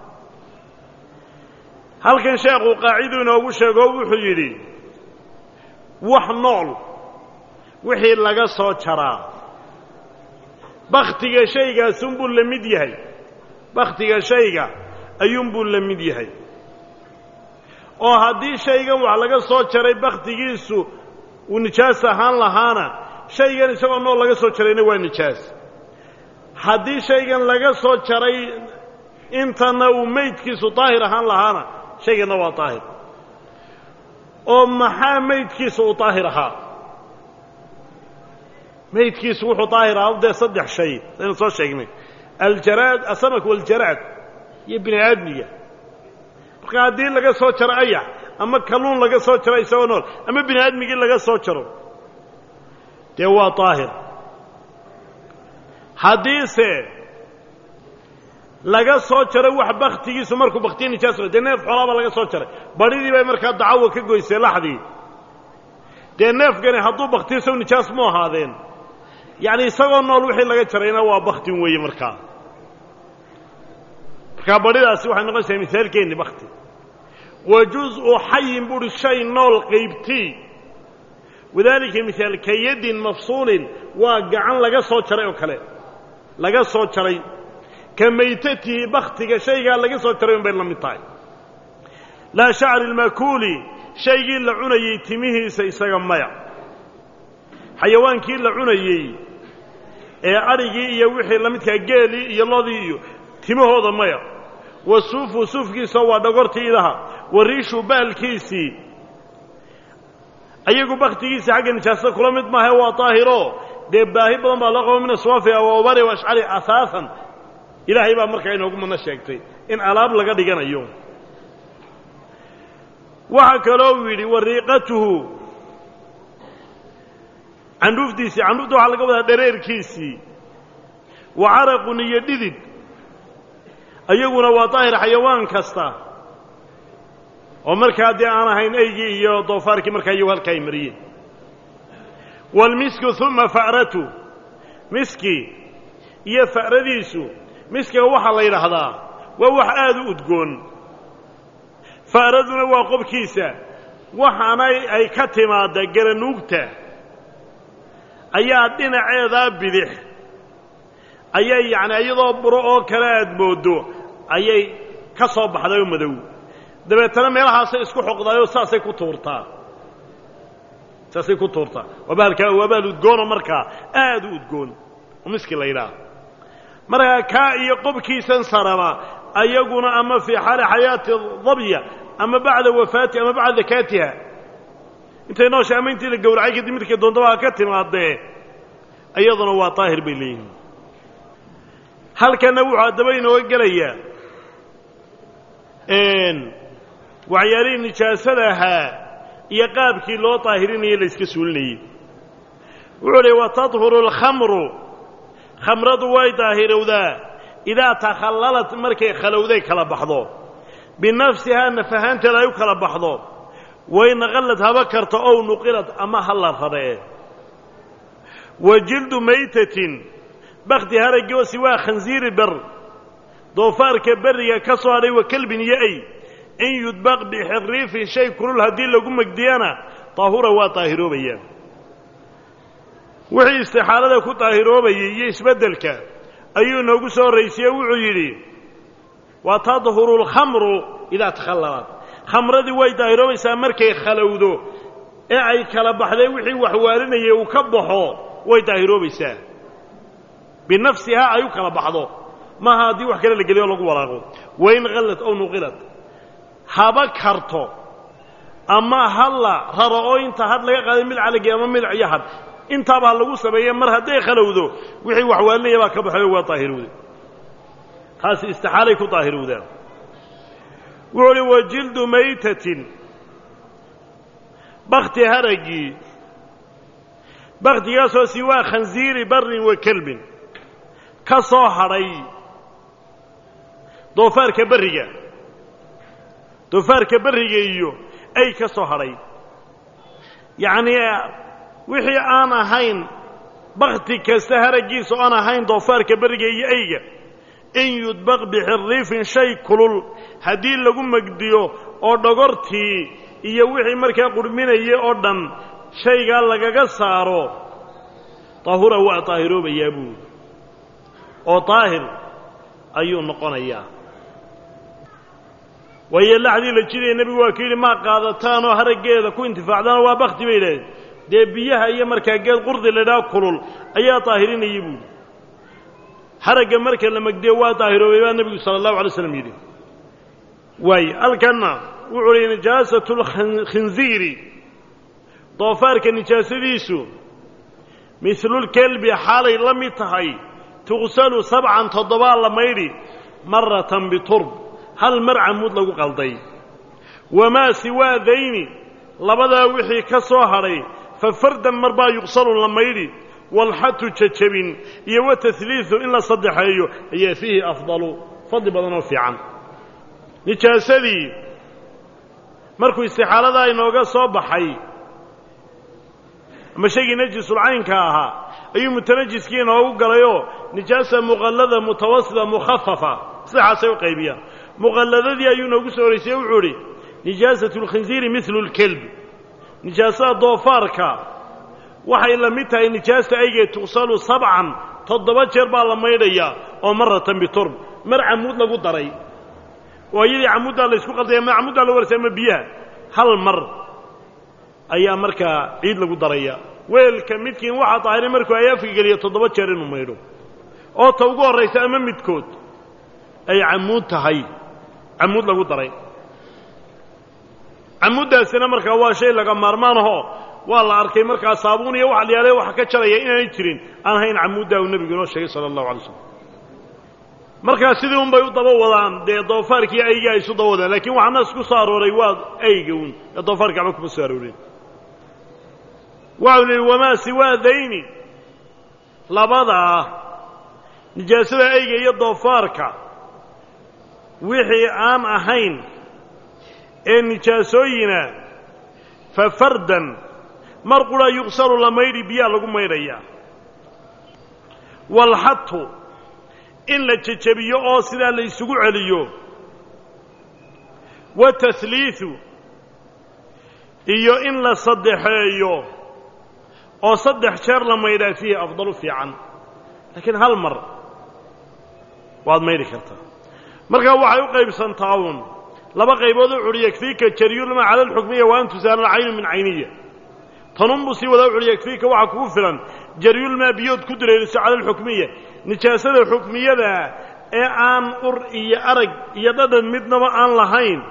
halkan sheekhu qaaciduu inoogu sheego wuxuu yidhi wax nool wixii laga soo jaraa bakhtiga shaygaasunbuu la mid yahay bakhtiga shayga ayuunbuu la mid yahay oo haddii shaygan wax laga soo jaray bakhtigiisu uu nijaas ahaan lahaana shaygan isagoo nool laga soo jarayna waa nijaas haddii shaygan laga soo jaray intana uu meydkiisu daahir ahaan lahaana shayganna waa daahir oo maxaa meydkiisu uu daahir ahaa meydkiisu wuxuu daahir ahaa dee saddex shay saynu soo sheegnay aljaraad asamak waljaraad iyo bini aadmiga marka haddii laga soo jaro ayax ama kalluun laga soo jaro isagoo nool ama bini aadmigii laga soo jaro dee waa daahir haddiise laga soo jaray wax bakhtigiisu markuu bakhtiya nijaas dee neef xoolaaba laga soo jaray badhidii bay markaa dacawa ka goysay laxdii dee neefkani hadduu bakhtiyo sow nijaas mu ahaadeen yacni isagoo nool wixii laga jarayna waa bakhtin weeye markaa markaa badhidaasi waxay noqonaysaa misaalkeenni bakhti wa juz-u xayin buuhi shay nool qaybtii wadaalika mihaal ka yadin mafsuulin waa gacan laga soo jaray oo kale laga soo jaray ka maytatihi bakhtiga shaygaa laga soo jaray un bay la mid tahay laa shacri lma'kuuli shaygii la cunayey timihiisa isaga maya xayawaankii la cunayey ee adhigii iyo wixii la midkaa geelii iyo lodii iyo timahooda maya wa suufu suufkiisa waa dhogortii idaha wa riishu baalkiisii ayagu bakhtigiisa xagga nijaasada kula mid maahae waa daahiro dee baahi badan baa loo qaba min aswaafi wa ubari wa ashcari asaasan ilaahay baa markaa inoogu madno sheegtay in alaab laga dhiganayo waxaa kaloo yidhi wa riiqatuhu candhuuftiisii candhuufta waxaa laga wadaa dhareerkiisii wa caraqun iyo dhidid ayaguna waa daahir xayawaan kasta oo markaa dee aan ahayn eygii iyo doofaarkii markaa iyagu halkaa ay mariyeen waalmisku uma fa'ratu miski iyo fa'radiisu miskiga waxaa la yidhaahdaa waa wax aada u udgoon fa'raduna waa qobkiisa waxaana ay ka timaadda garanuugta ayaa dhinaceedaa bidix ayay yacni iyadoo buro oo kale aad mooddo ayay ka soo baxday oo madow dabeetana meelahaasay isku xoqdaayoo saasay ku tuurtaa saasay ku tuurtaa waa bahalkaa waa bahal udgoonoo markaa aad u udgoon oo miski la yidhaah markaa kaa iyo qobkiisan sarama ayaguna ama fii xaali xayaati dabya ama bacda wafaati ama bacda dakaatiha intay nooshay ama intii la gowracay kadib midkay doontaba ha ka timaadee iyaduna waa daahir bay leeyihiin halkanna wuxuu haddaba inooga gelayaa waxyaalihii nijaasada ahaa iyo qaabkii loo daahirinayay la iska suulinayey wuxuu uhi watadhuru alkhamru khamradu way daahirowdaa idaa takhallalat markay khalowday kala baxdo binafsihaa naf ahaanteeda ay u kala baxdo wayn qallad haba karto ow nuqilad ama ha la raree wa jildu maytatin bakhti haragii oo siwaa khansiiri ber doofaarka berriga ka soo hadhay wa kelbin iyo ay in yudbaq bixiriifin shay kulul haddii lagu megdiyana daahura waa daahiroobayaan wixii istixaalada ku daahiroobayay iyo isbeddelka ayuu noogu soo horraysiye wuxuu yidhi wa tadhuru alkhamru idaa takhallalat khamradii way daahiroobaysaa markay khalowdo ee ay kala baxday wixii waxwaalinayay uu ka baxo way daahiroobaysaa binafsihaa ay u kala baxdo maaha haddii wax kale la geliyo lagu walaaqo wain qallad ow nuqilad haba karto ama halla raro oo inta had laga qaaday milcalagi ama milc iyo had intaaba ha lagu sameeye mar hadday khalowdo wixii waxwaalinaya baa ka baxayo waa daahirowday taasi istixaalay ku daahirowdaan wuxuu uhi wa jildu maytatin bakhti haraggii baktigaasoo siwaa khansiiri barrin wa kelbin ka soo hadhay doofaarka berriga doofaarka berriga iyo ay ka soo hadhay yacnii wixii aan ahayn bakti kasta haraggiisa oo aan ahayn doofaarka berriga iyo ayga in yudbaq bixirriifin shay kulul haddii lagu magdiyo oo dhogortii iyo wixii markaa qurhminaya oo dhan shaygaa lagaga saaro tahura waa daahiroobayaa buuri oo daahir ayuu noqonayaa waayo laxdii la jidaya nebigu waa ku yidhi maa qaadataan oo haraggeeda ku intifaacdaanoo waa bakti bay idhahdeen dee biyaha iyo markaa geed qurdi ladhaa kulul ayaa daahirinayay buuri haragga marka la magdiyo waa daahiroobay baa nebigu sala allahu alay slam yidhi waayo halkanna wuxuu uhi nijaasatu lkhinziiri doofaarka nijaasadiisu mislulkelbi xaalay la mid tahay tuqsalu sabcan toddobaa la maydhi maratan biturb hal mar camuud lagu qalday wamaa siwaa dayni labadaa wixii ka soo hadhay fa fardan mar baa yuqsalu la maydhi walxatu jajabin iyo watahliidu in la saddexeeyo ayaa fiihi afdalu fadli badan oo fiican nijaasadii markuu istixaaladaa inooga soo baxay ama shaygii najisulcaynka ahaa ayuu mutanajiskii inoogu galayoo nijaasa muqallada mutawasita mukhafafa saxaasay u qaybiyaan muqalladadii ayuu inoogu soo horeysay wuxuu idhi nijaasatu lkhinziiri midlu lkelb nijaasada doofaarka waxay la mid tahay nijaasta aygee tuqsalu sabcan toddoba jeer baa la maydhayaa oo maratan biturb mar camuud lagu daray oo iyadii camuuddaa la ysku qaldaya ma camuuddaa lagu warsa ama biyaha hal mar ayaa markaa ciid lagu daraya weelka midkiin waxaa daahiray markuu ay afka geliyo toddoba jeer inuu maydho oo ta ugu horraysa ama midkood ay camuud tahay camuud lagu daray camuuddaasina markaa waa shay laga maarmaanahoo waa la arkay markaa saabuun iyo waxa la yaalay waxa ka jaraya inaanay jirin aan hayn camuuddaa uu nebigu inoo sheegay sala allahu alay slam markaa sidii un bay u daba wadaan dee doofaarkii ayga ay isu daba wadaan laakiin waxaana isku soo arooray waa ayga uun ee doofaarka waxba kuma soo arooreen waxau lihi wamaa siwaa dayni labadaa nijaasada ayga iyo doofaarka wixii aan ahayn ee nijaasooyina fa fardan mar qura yuqsalu la maydhi biyaa lagu maydhayaa walxatu in la jejebiyo oo sidaa la isugu celiyo watahliidu iyo in la saddexeeyo oo saddex jeer la maydhaa fiihi afdalu fiican laakiin hal mar waad maydhi kartaa markaa waxay u qaybsantaa uun laba qaybood u cudhi yakfiika jaryulma cala alxukmiya wa an tusaala alcaynu min cayniya tanunbuu sii wadaa u cudhi yakfiika waxaa kugu filan jaryulmaa biyood ku dureeriso cala alxukmiya nijaasada xukmiyada ee aan ur iyo arag iyo dhadhan midnaba aan lahayn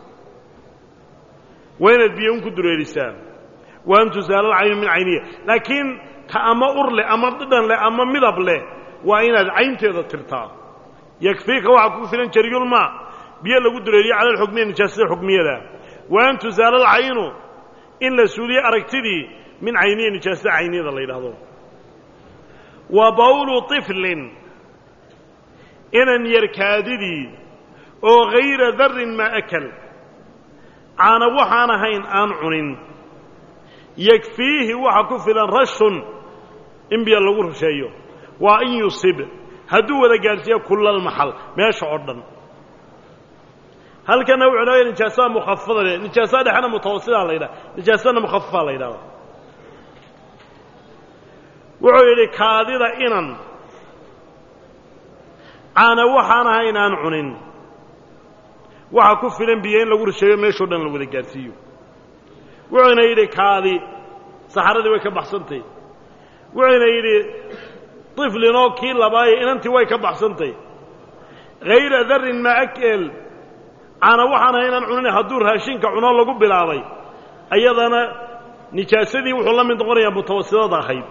waa inaad biyo un ku dureerisaa wa an tusaala alcaynu min cayniya laakiin ta ama ur leh ama dhadhan leh ama midab leh waa inaad caynteeda tirtaa yakfiika waxaa kugu filan jaryulmaa biyo lagu dureeriyo cala alxukmiya nijaasada xukmiyada wa an tusaala alcaynu in la suuliyo aragtidii min cayniya nijaasada cayniyada la yidhaahdo wa bawlu طiflin inan yarkaadidii oo hayra darrin maa akal caana waxaan ahayn aan cunin yakfiihi waxa ku filan rashun in biyo lagu rusheeyo waa in yusib hadduu wada gaadhsiiyo kulla almaxal meesha oo dhan halkana wuxuu leeyahay nijaasada mukhafafada leh nijaasada dhexna mutawasitaa la yidhaha nijaasadana mukhafafaa la yidhahda wuxuu yidhi kaadida inan caana waxaan ahayn aan cunin waxa ku filan biyo in lagu rusheeyo meeshoo dhan la wada gaadhsiiyo wuxuuna yidhi kaadi saxaradii way ka baxsantay wuxuuna yidhi طiflinoo kii labaaye inantii way ka baxsantay hayra darrin maa akeel caana waxaan ahayn aan cunin hadduu raashinka cuno lagu bilaabay ayadana nijaasadii wuxuu la mid noqonayaa mutawasitada ahayd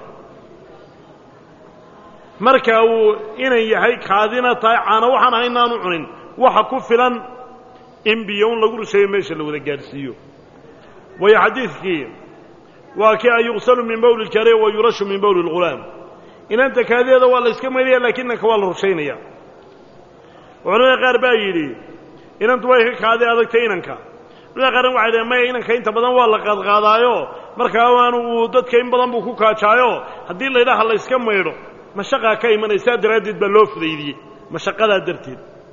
marka uu inan yahay kaadina tahay caana waxaan ahayn aanu cunin waxa ku filan in biyo un lagu rusheeyo meesha la wada gaadhsiiyo waayo xadiidkii وكي يغسل من بول الكريه ويرش من بول الغلام إن أنت كهذا والله إسكمرية لكنك والله رشينيا وعلى غير بايري إن أنت وياك هذا هذا تينك لا غير واحد ما إنك أنت بدن والله قد قاضايو مركوان ودتك إن بدن بكوكا شايو هدي اللي ده الله إسكمريرو مشقة كي من يساد ردد باللوف ذي مشقة درتين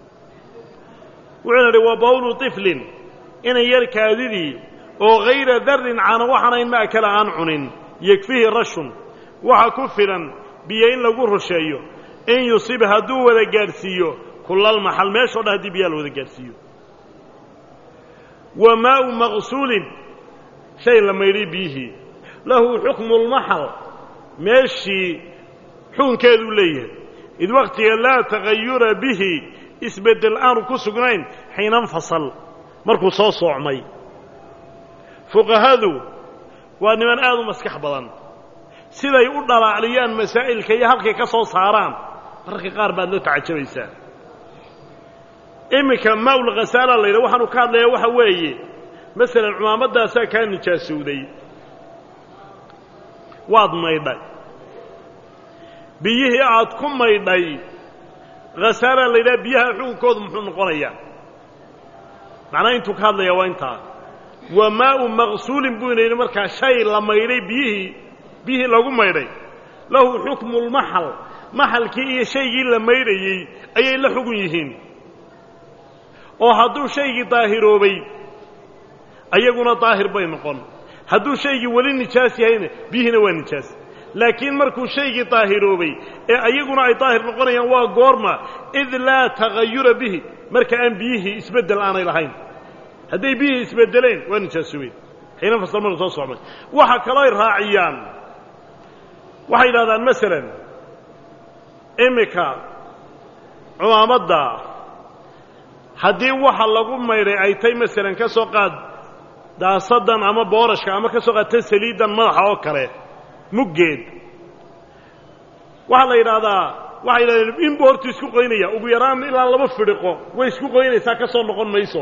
وعلى وبول طفل إن يرك هذه وغير ذر عن وحنا ما أكل عن عن يكفيه رش وحكفرا بيين لقول رشيو إن يصيب هدو وذا جارسيو كل المحل ما يشعر هدي بيال وذا جارسيو وماء مغسول شيء لما يري به له حكم المحل ماشي حون كذو ليه إذ وقت لا تغير به إثبت الآن كسجنين حين انفصل مركو صوص عمي فوق هذا وأن من آذو مسكح بضان سيدا يقول على عليان مسائل كي يهلك كصوص هاران مركي قاربا لو تعجبيسا إمي كان مول غسالة الليلة وحنو كان ليه وحوي مثلا عمامة داسا كان نجاسودي واض ميداي بيه عادكم ميداي غسالة الليلة بيها حون كوض محون قرية معناه انتو كان ليه وانتا وماء مغسول بوينين مركا شيء لما يري بيه بيه لغو ميري له حكم المحل محل كي شيء لما يري اي له حكم يهين او هادو شيء طاهرو بي ايغنا طاهر بين نقون هادو شيء ولي نجاس يهين بيهنا waa nijaas laakiin markuu shaygi طاهروبay ee ayaguna ay طاهر noqonayaan waa goorma id la tagayura bihi marka aan bihi isbedel aanay lahayn haday bihi isbedeleen waa nijaasoway xiina fasalmada soo socmay waxa kale ay raaciyaan waxay yiraahdaan mesela imika culamada hadii waxa lagu mayray ay tay mesela ka soo qaad daasadan ama boorashka ama ka soo qaatay saliidan madaxa oo kale muggeed waxa la yiraahdaa waxa yiraahdaa in boortu isku qoynaya ugu yaraan ilaa laba fidhiqo way isku qoynaysaa ka soo noqon mayso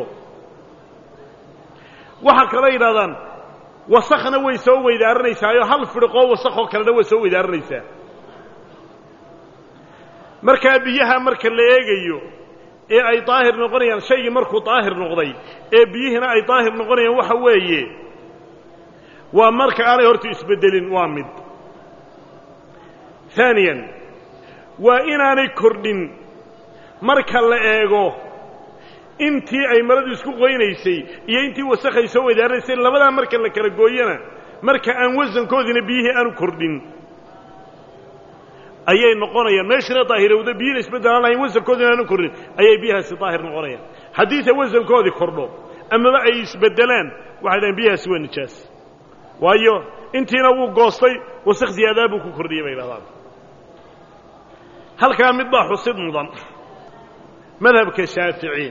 waxa kale yiraahdaan wasakhna way soo weydaaranaysaa hal fidhiqo wasakh oo kale way soo weydaaranaysaa marka biyaha marka la eegayo ee ay daahir noqonayaan shay markuu daahir noqday ee biyihina ay daahir noqonayaan waxa weeye waa marka aanay horta isbedelin waa mid ثانيا وإناني كردين مركا لأيغو انتي أي مرض يسكو قوينيسي إيا انتي وسخي يسوي داريسي لبدا مركا لكرا قوينا مركا أن وزن كوذين بيه أنو كردين أيي نقونيا ماشنا طاهرة وده بيه نسبة الله وزن كوذين أنو كردين أيي بيها سطاهر نقونيا حديثة وزن كوذي كردو أما بقى يسبدلان واحدا بيها سوى النجاس وأيو انتي نوو قوستي وسخ زيادة بوكو كردية بيلا هل كان مضاح وصيد مضان مذهب كشافعي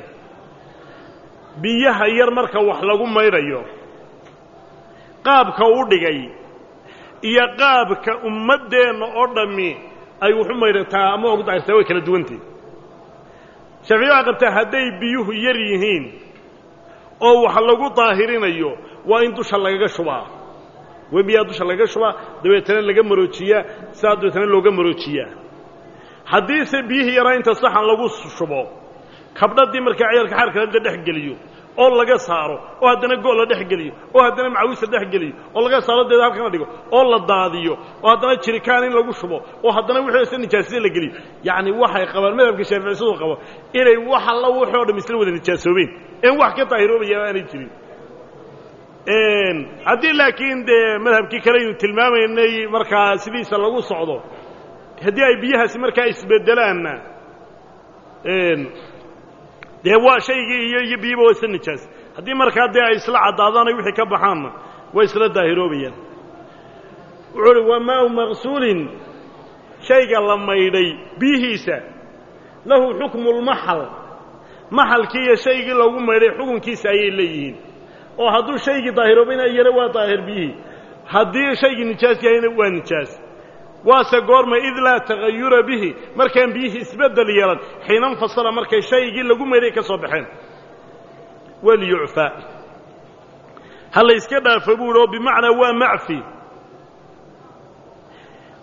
بيها يرمرك وحلقوا ما يريو قابك ودقي إيا قابك أمدين أردمي أي وحما يرتاع ما أقدر أستوي كلا دوانتي شافعي وقبت هدي بيوه يريهين أو وحلقوا طاهرين أيو وإن تشلقا شبا وبيا تشلقا شبا دويتنا لقا مروتشيا ساد دويتنا لقا مروتشيا حديث بيه يرى انت صح لغو شبو كبددي marka ciyarka xarka inta dhex galiyo oo laga saaro oo hadana gool la dhex galiyo oo hadana macawis la dhex galiyo oo laga saaro deed halkan dhigo oo la daadiyo oo hadana jirikaan in lagu shubo oo hadana wixii san nijaasay la galiyo yaani waxay qabaan madhabka Shaafici qabo inay wax alla wuxuu dham isla wada nijaasoobeen in wax ka taahiroobayay aanay jirin een hadii laakiin de madhabki kale inuu tilmaamayay marka sidiisa lagu socdo hadii ay biyahaasi markaa isbedelaanna een dee waa shaygii iyo iyo biyaba waa nijaas hadii markaa dee ay isla cadaadaan ay wixii ka baxaanna way isla daahiroobayaan wuxuu waa maa maqsuulin shayga la maydhay biyihiisa lahu xukmu lmaxal maxalkii iyo shaygii lagu maydhay xukunkiisa ayay leeyihiin oo hadduu shaygii daahiroobayna yara waa daahir biyihii haddii shaygii nijaas yahayna waa nijaas واسقور ما إذ لا تغير به مركان به اسبدل يلان حين انفصل مركان شيء يقول لكم مريكا صبحين وليعفى هل يسكبها فبوله بمعنى ومعفي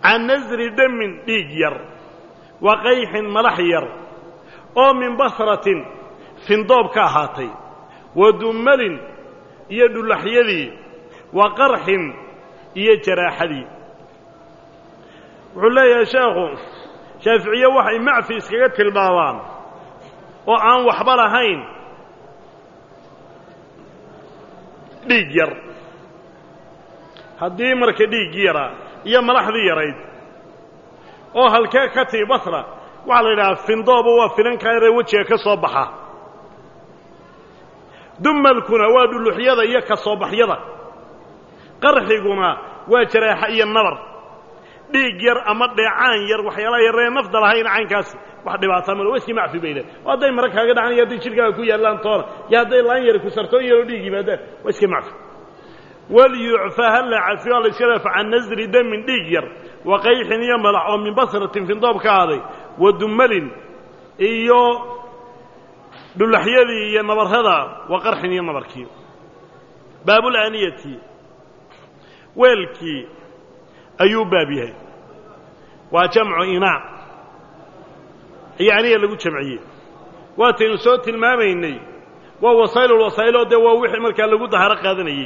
can nasri damin dhiig yar wa qayxin malax yar oo min basratin findoob ka ahaatay wa dumalin iyo dhulaxyadii wa qarxin iyo jaraaxadii wuxuu leeyahay sheekhu shaaficiye waxay macfi iskaga tilmaabaan oo aan waxba lahayn dhiig yar haddii marka dhiiggii yaraa iyo malaxdii yarayd oo halkee ka tii basra waxaa la yidhahaa findooba waa finankaa yaree wejiga ka soo baxa dumalkuna waa dhuluxyada iyo ka soo baxyada qarxiguna waa jaraaxa iyo nabar dhiig yar ama dheecaan yar waxyaalaha yaree nafda lahayn caynkaas wax dhibaata malo waa iskii macfi bayda oo hadday mara kaaga dhacan iyo hadday jidhkaaga ku yaallaan toona iyo hadday laan yari ku sartoon yaroo dhiig yimaadaan waa iska macfi walyucfa ha la cafiyo la iska dhaafo can nasri damin dhiig yar wa qayxin iyo malax oo min basratin findoob ka aaday wa dumalin iyo dhulaxyadii iyo nabarrada wa qarxin iyo nabarkii baabulaaniyati weelkii ayuu baab yahay waa jamcu inaac iyo aniya lagu jamciyey waataynu soo tilmaamaynay waa wasaa'ilul wasaa'iloo dee waa wixii markaa lagu daharo qaadanayey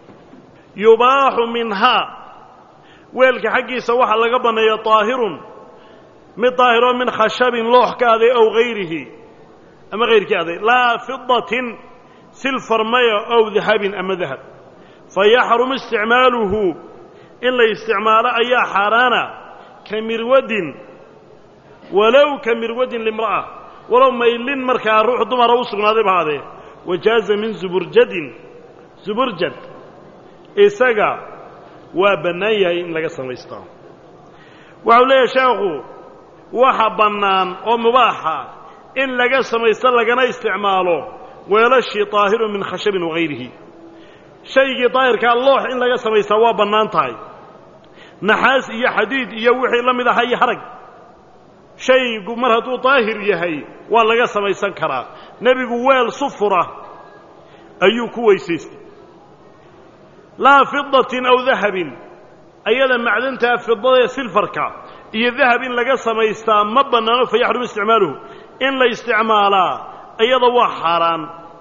yubaaxu minhaa weelka xaggiisa waxaa laga banneeya daahirun mid daahiroo min khashabin loox ka aday ow hayrihi ama hayrkii aday laa fidatin silfar maya ow dahabin ama dahab fayaxrumu isticmaaluhu in la isticmaalo ayaa xaaraana ka mirwadin walow ka mirwadin limra'a walow maylin markaa ruux dumara u sugnaaday bahaadee wajaaza min zuburjadin zuburjad isaga waa bannaan yahay in laga samaystaa waxau leeyahay sheekhu waxa bannaan oo mubaaxa in laga samaysto lagana isticmaalo weelashii daahirun min khashabin wahayrihi shaygii daahirkaa loox in laga samaystaa waa bannaan tahay naxaas iyo xadiid iyo wixii la mid aha iyo harag shaygu mar hadduu daahir yahay waa laga samaysan karaa nebigu weel sufura ayuu ku weysaystay laa fidatin aw dahabin ayada macdantaa fidada ee silfarka iyo dahab in laga samaystaa ma bannaano fa yaxrumu isticmaaluhu in la isticmaalaa ayada waa xaaraan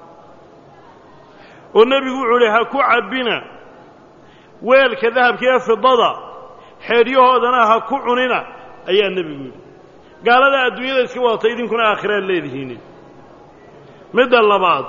oo nebigu wuxuu uhi ha ku cabbina weelka dahabka ee fidada xeedhyahoodana ha ku cunina ayaa nebigu yidhi gaalada adduunyada iska wadata idinkuna aakhiraad leedihiin midda labaad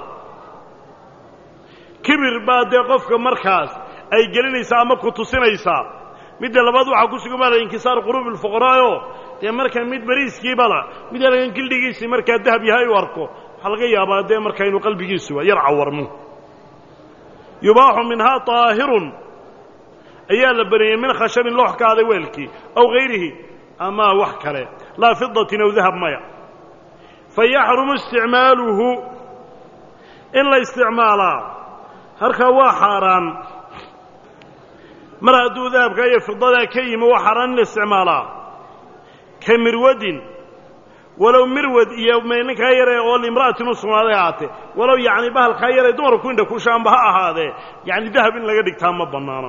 kibir baa dee qofka markaas ay gelinaysaa ama ku tusinaysaa midda labaad waxaa ku sugan baa inkisaaru quruubi lfuqaraa'oo dee markaa mid bariiskiibala mid alagan gildhigiisii markaa dahab yahay u arko waxaa laga yaabaa dee markaa inuu qalbigiisuba yar cawarmo yubaaxu minhaa daahirun ayaa la baneeyey min khashabin loox ka aday weelkii aw hayrihi ama wax kale laa fidatin aw dahab maya fayaxrumu isticmaaluhu in la isticmaalaa halkaa waa xaaraan mar hadduu dahabka iyo fidadaa ka yimi waa xaaraan in la isticmaalaa ka mirwadin walow mirwad iyo maylinkaa yare oo limra'atin u sugnaaday ahaatee walow yacni bahalkaa yare dumarku indha kushaanba ha ahaadee yacni dahab in laga dhigtaa ma bannaano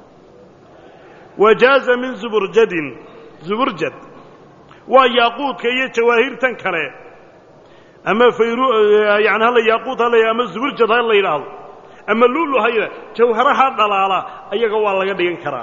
wajaaza min zuburjadin zuburjad waa yaaquudka iyo jawaahirtan kale ama fayru yani hala yaaquud hala ama zuburjad ha la yidhaahdo ama luulu ha yidhahdo jawharaha dhalaala ayaga waa laga dhigan karaa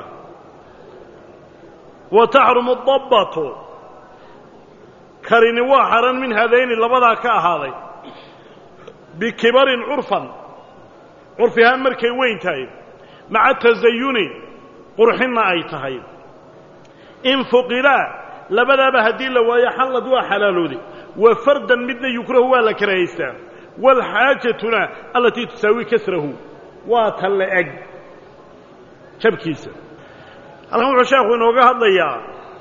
wa taxrumu dabbatu karini waa xaran min haadayni labadaa ka ahaaday bikibarin curfan curfi ahaan markay weyn tahay maca tasayuni qurxinna ay tahay in fuqilaa labadaaba haddii la waayo xallad waa xalaaloodi wa fardan midna yukrahu waa la karahaystaa waalxaajatuna allatii tusaawi kasrahu waa ta la eg jabkiisa halkan wuxuu sheekhu inooga hadlayaa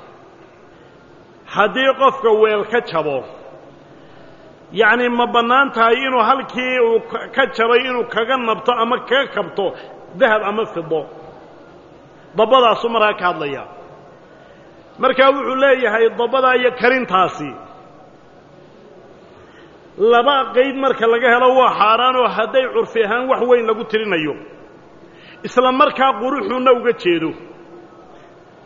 haddii qofka weel ka jabo yacni ma bannaan tahay inuu halkii uu ka jabay inuu kaga nabto ama kaga kabto dahab ama fido dabbadaasuu markaa ka hadlaya markaa wuxuu leeyahay dabbadaa iyo karintaasi laba qayd marka laga helo waa xaaraanoo hadday curfi ahaan wax weyn lagu tirinayo isla markaa quruxuuna uga jeedo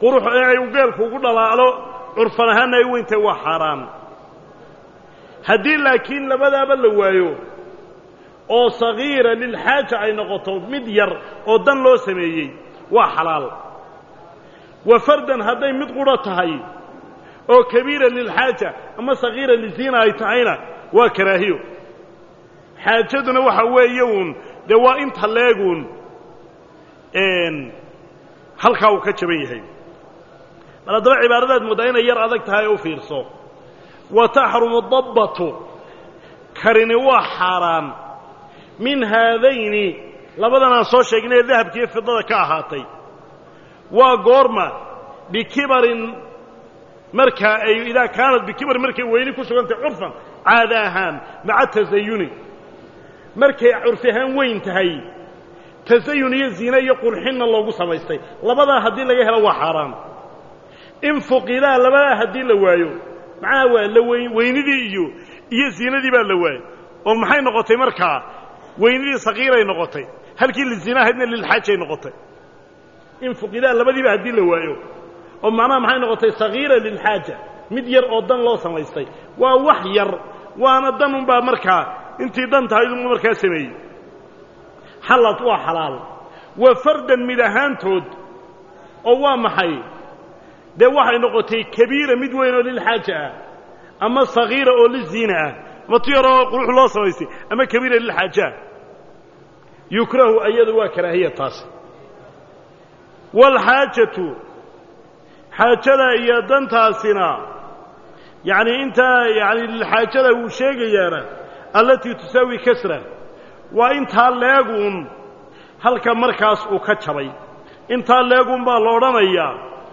qurux ay u geelku ugu dhalaalo curfan ahaan ay weynta waa xaraam haddii laakiin labadaaba la waayo oo sagiira lil haaja ay noqoto mid yar oo dan loo sameeyay waa xalaal wa fardan haday mid qura tahay oo kabiira lil haaja ama sagiira li zina ay tahayna waa karaahiyo haajaduna waxa weeyuun de waa inta leegun een halka uu ka jaban yahay maladaba cibaaradaad mudayna yar adag tahay oo fiirso wa tahrumu dabbatu karini waa xaraam min haadayni labadana soo sheegnay dahabkiiyo fidada ka ahaatay waa goorma bikibarin marka ay ila kaanad bikibar markay weyni ku sugantay curfan caada ahaan maca tazayuni markay curfi ahaan weyn tahay tazayun iyo ziina iyo qurxinna loogu samaystay labadaa haddii laga helo waa xaaraan in fuqidaa labadaa haddii la waayo macnaha waa la weynidii iyo iyo ziinadii baa la waayo oo maxay noqotay markaa weynidii sagiiray noqotay halkii liziina ahaydna lilxaajay noqotay in fuqidaa labadiiba haddii la waayo oo macnaha maxay noqotay sagiira lilxaaja mid yar oo dan loo samaystay waa wax yar waana dan unbaa markaa intii dan tahay inuu markaa sameeyey xalad waa xalaal wa fardan mid ahaantood oo waa maxay de waxay noqotay kabiira mid weyn oo lilxaaja ah ama sagiira oo liziina ah ama tiyaro qurux loo samaystay ama kabiira lilxaaja yukrahu ayadu waa karaahiya taas wal haajatu haajada iyo dantaasina yani inta yani lilxaajada uu sheegayaana التي تساوي كسرة وإنت لاقون هل كمركز وكتشبي إنت لاقون بالورانيا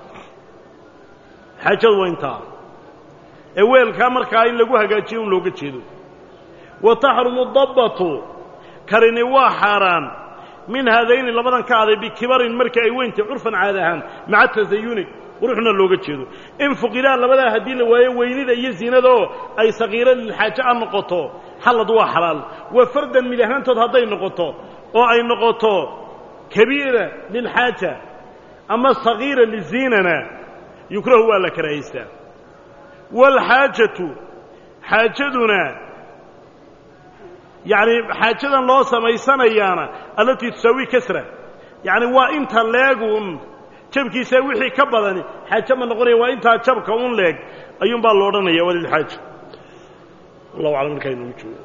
حاجة وإنت أول كمركاين لقوها قاتشيون لو قتشيدو وتحرم الضبط كرنوا حاران من هذين لبدن كعذي بكبر مركاي وإنت عرفا عادهان مع التزيون ورحنا لو قتشيدو إن فقيران لبدا هدي لواي وينيدا يزينا دو أي صغيرة للحاجة النقطة حلد waa xalaal wa fardan midahantood haday noqoto oo ay noqoto kabiira lil haaja ama sagiira lizinana yukrahu wala karaahista wal haajatu haajaduna yani haajadan loo sameeysanayana alati tusawi kasra yani waa inta leegun jabkiisa wixii ka badan haaja ma noqonay waa inta jabka un leeg ayuun baa loo dhanaya wal haaja الله أعلم كيف نجوا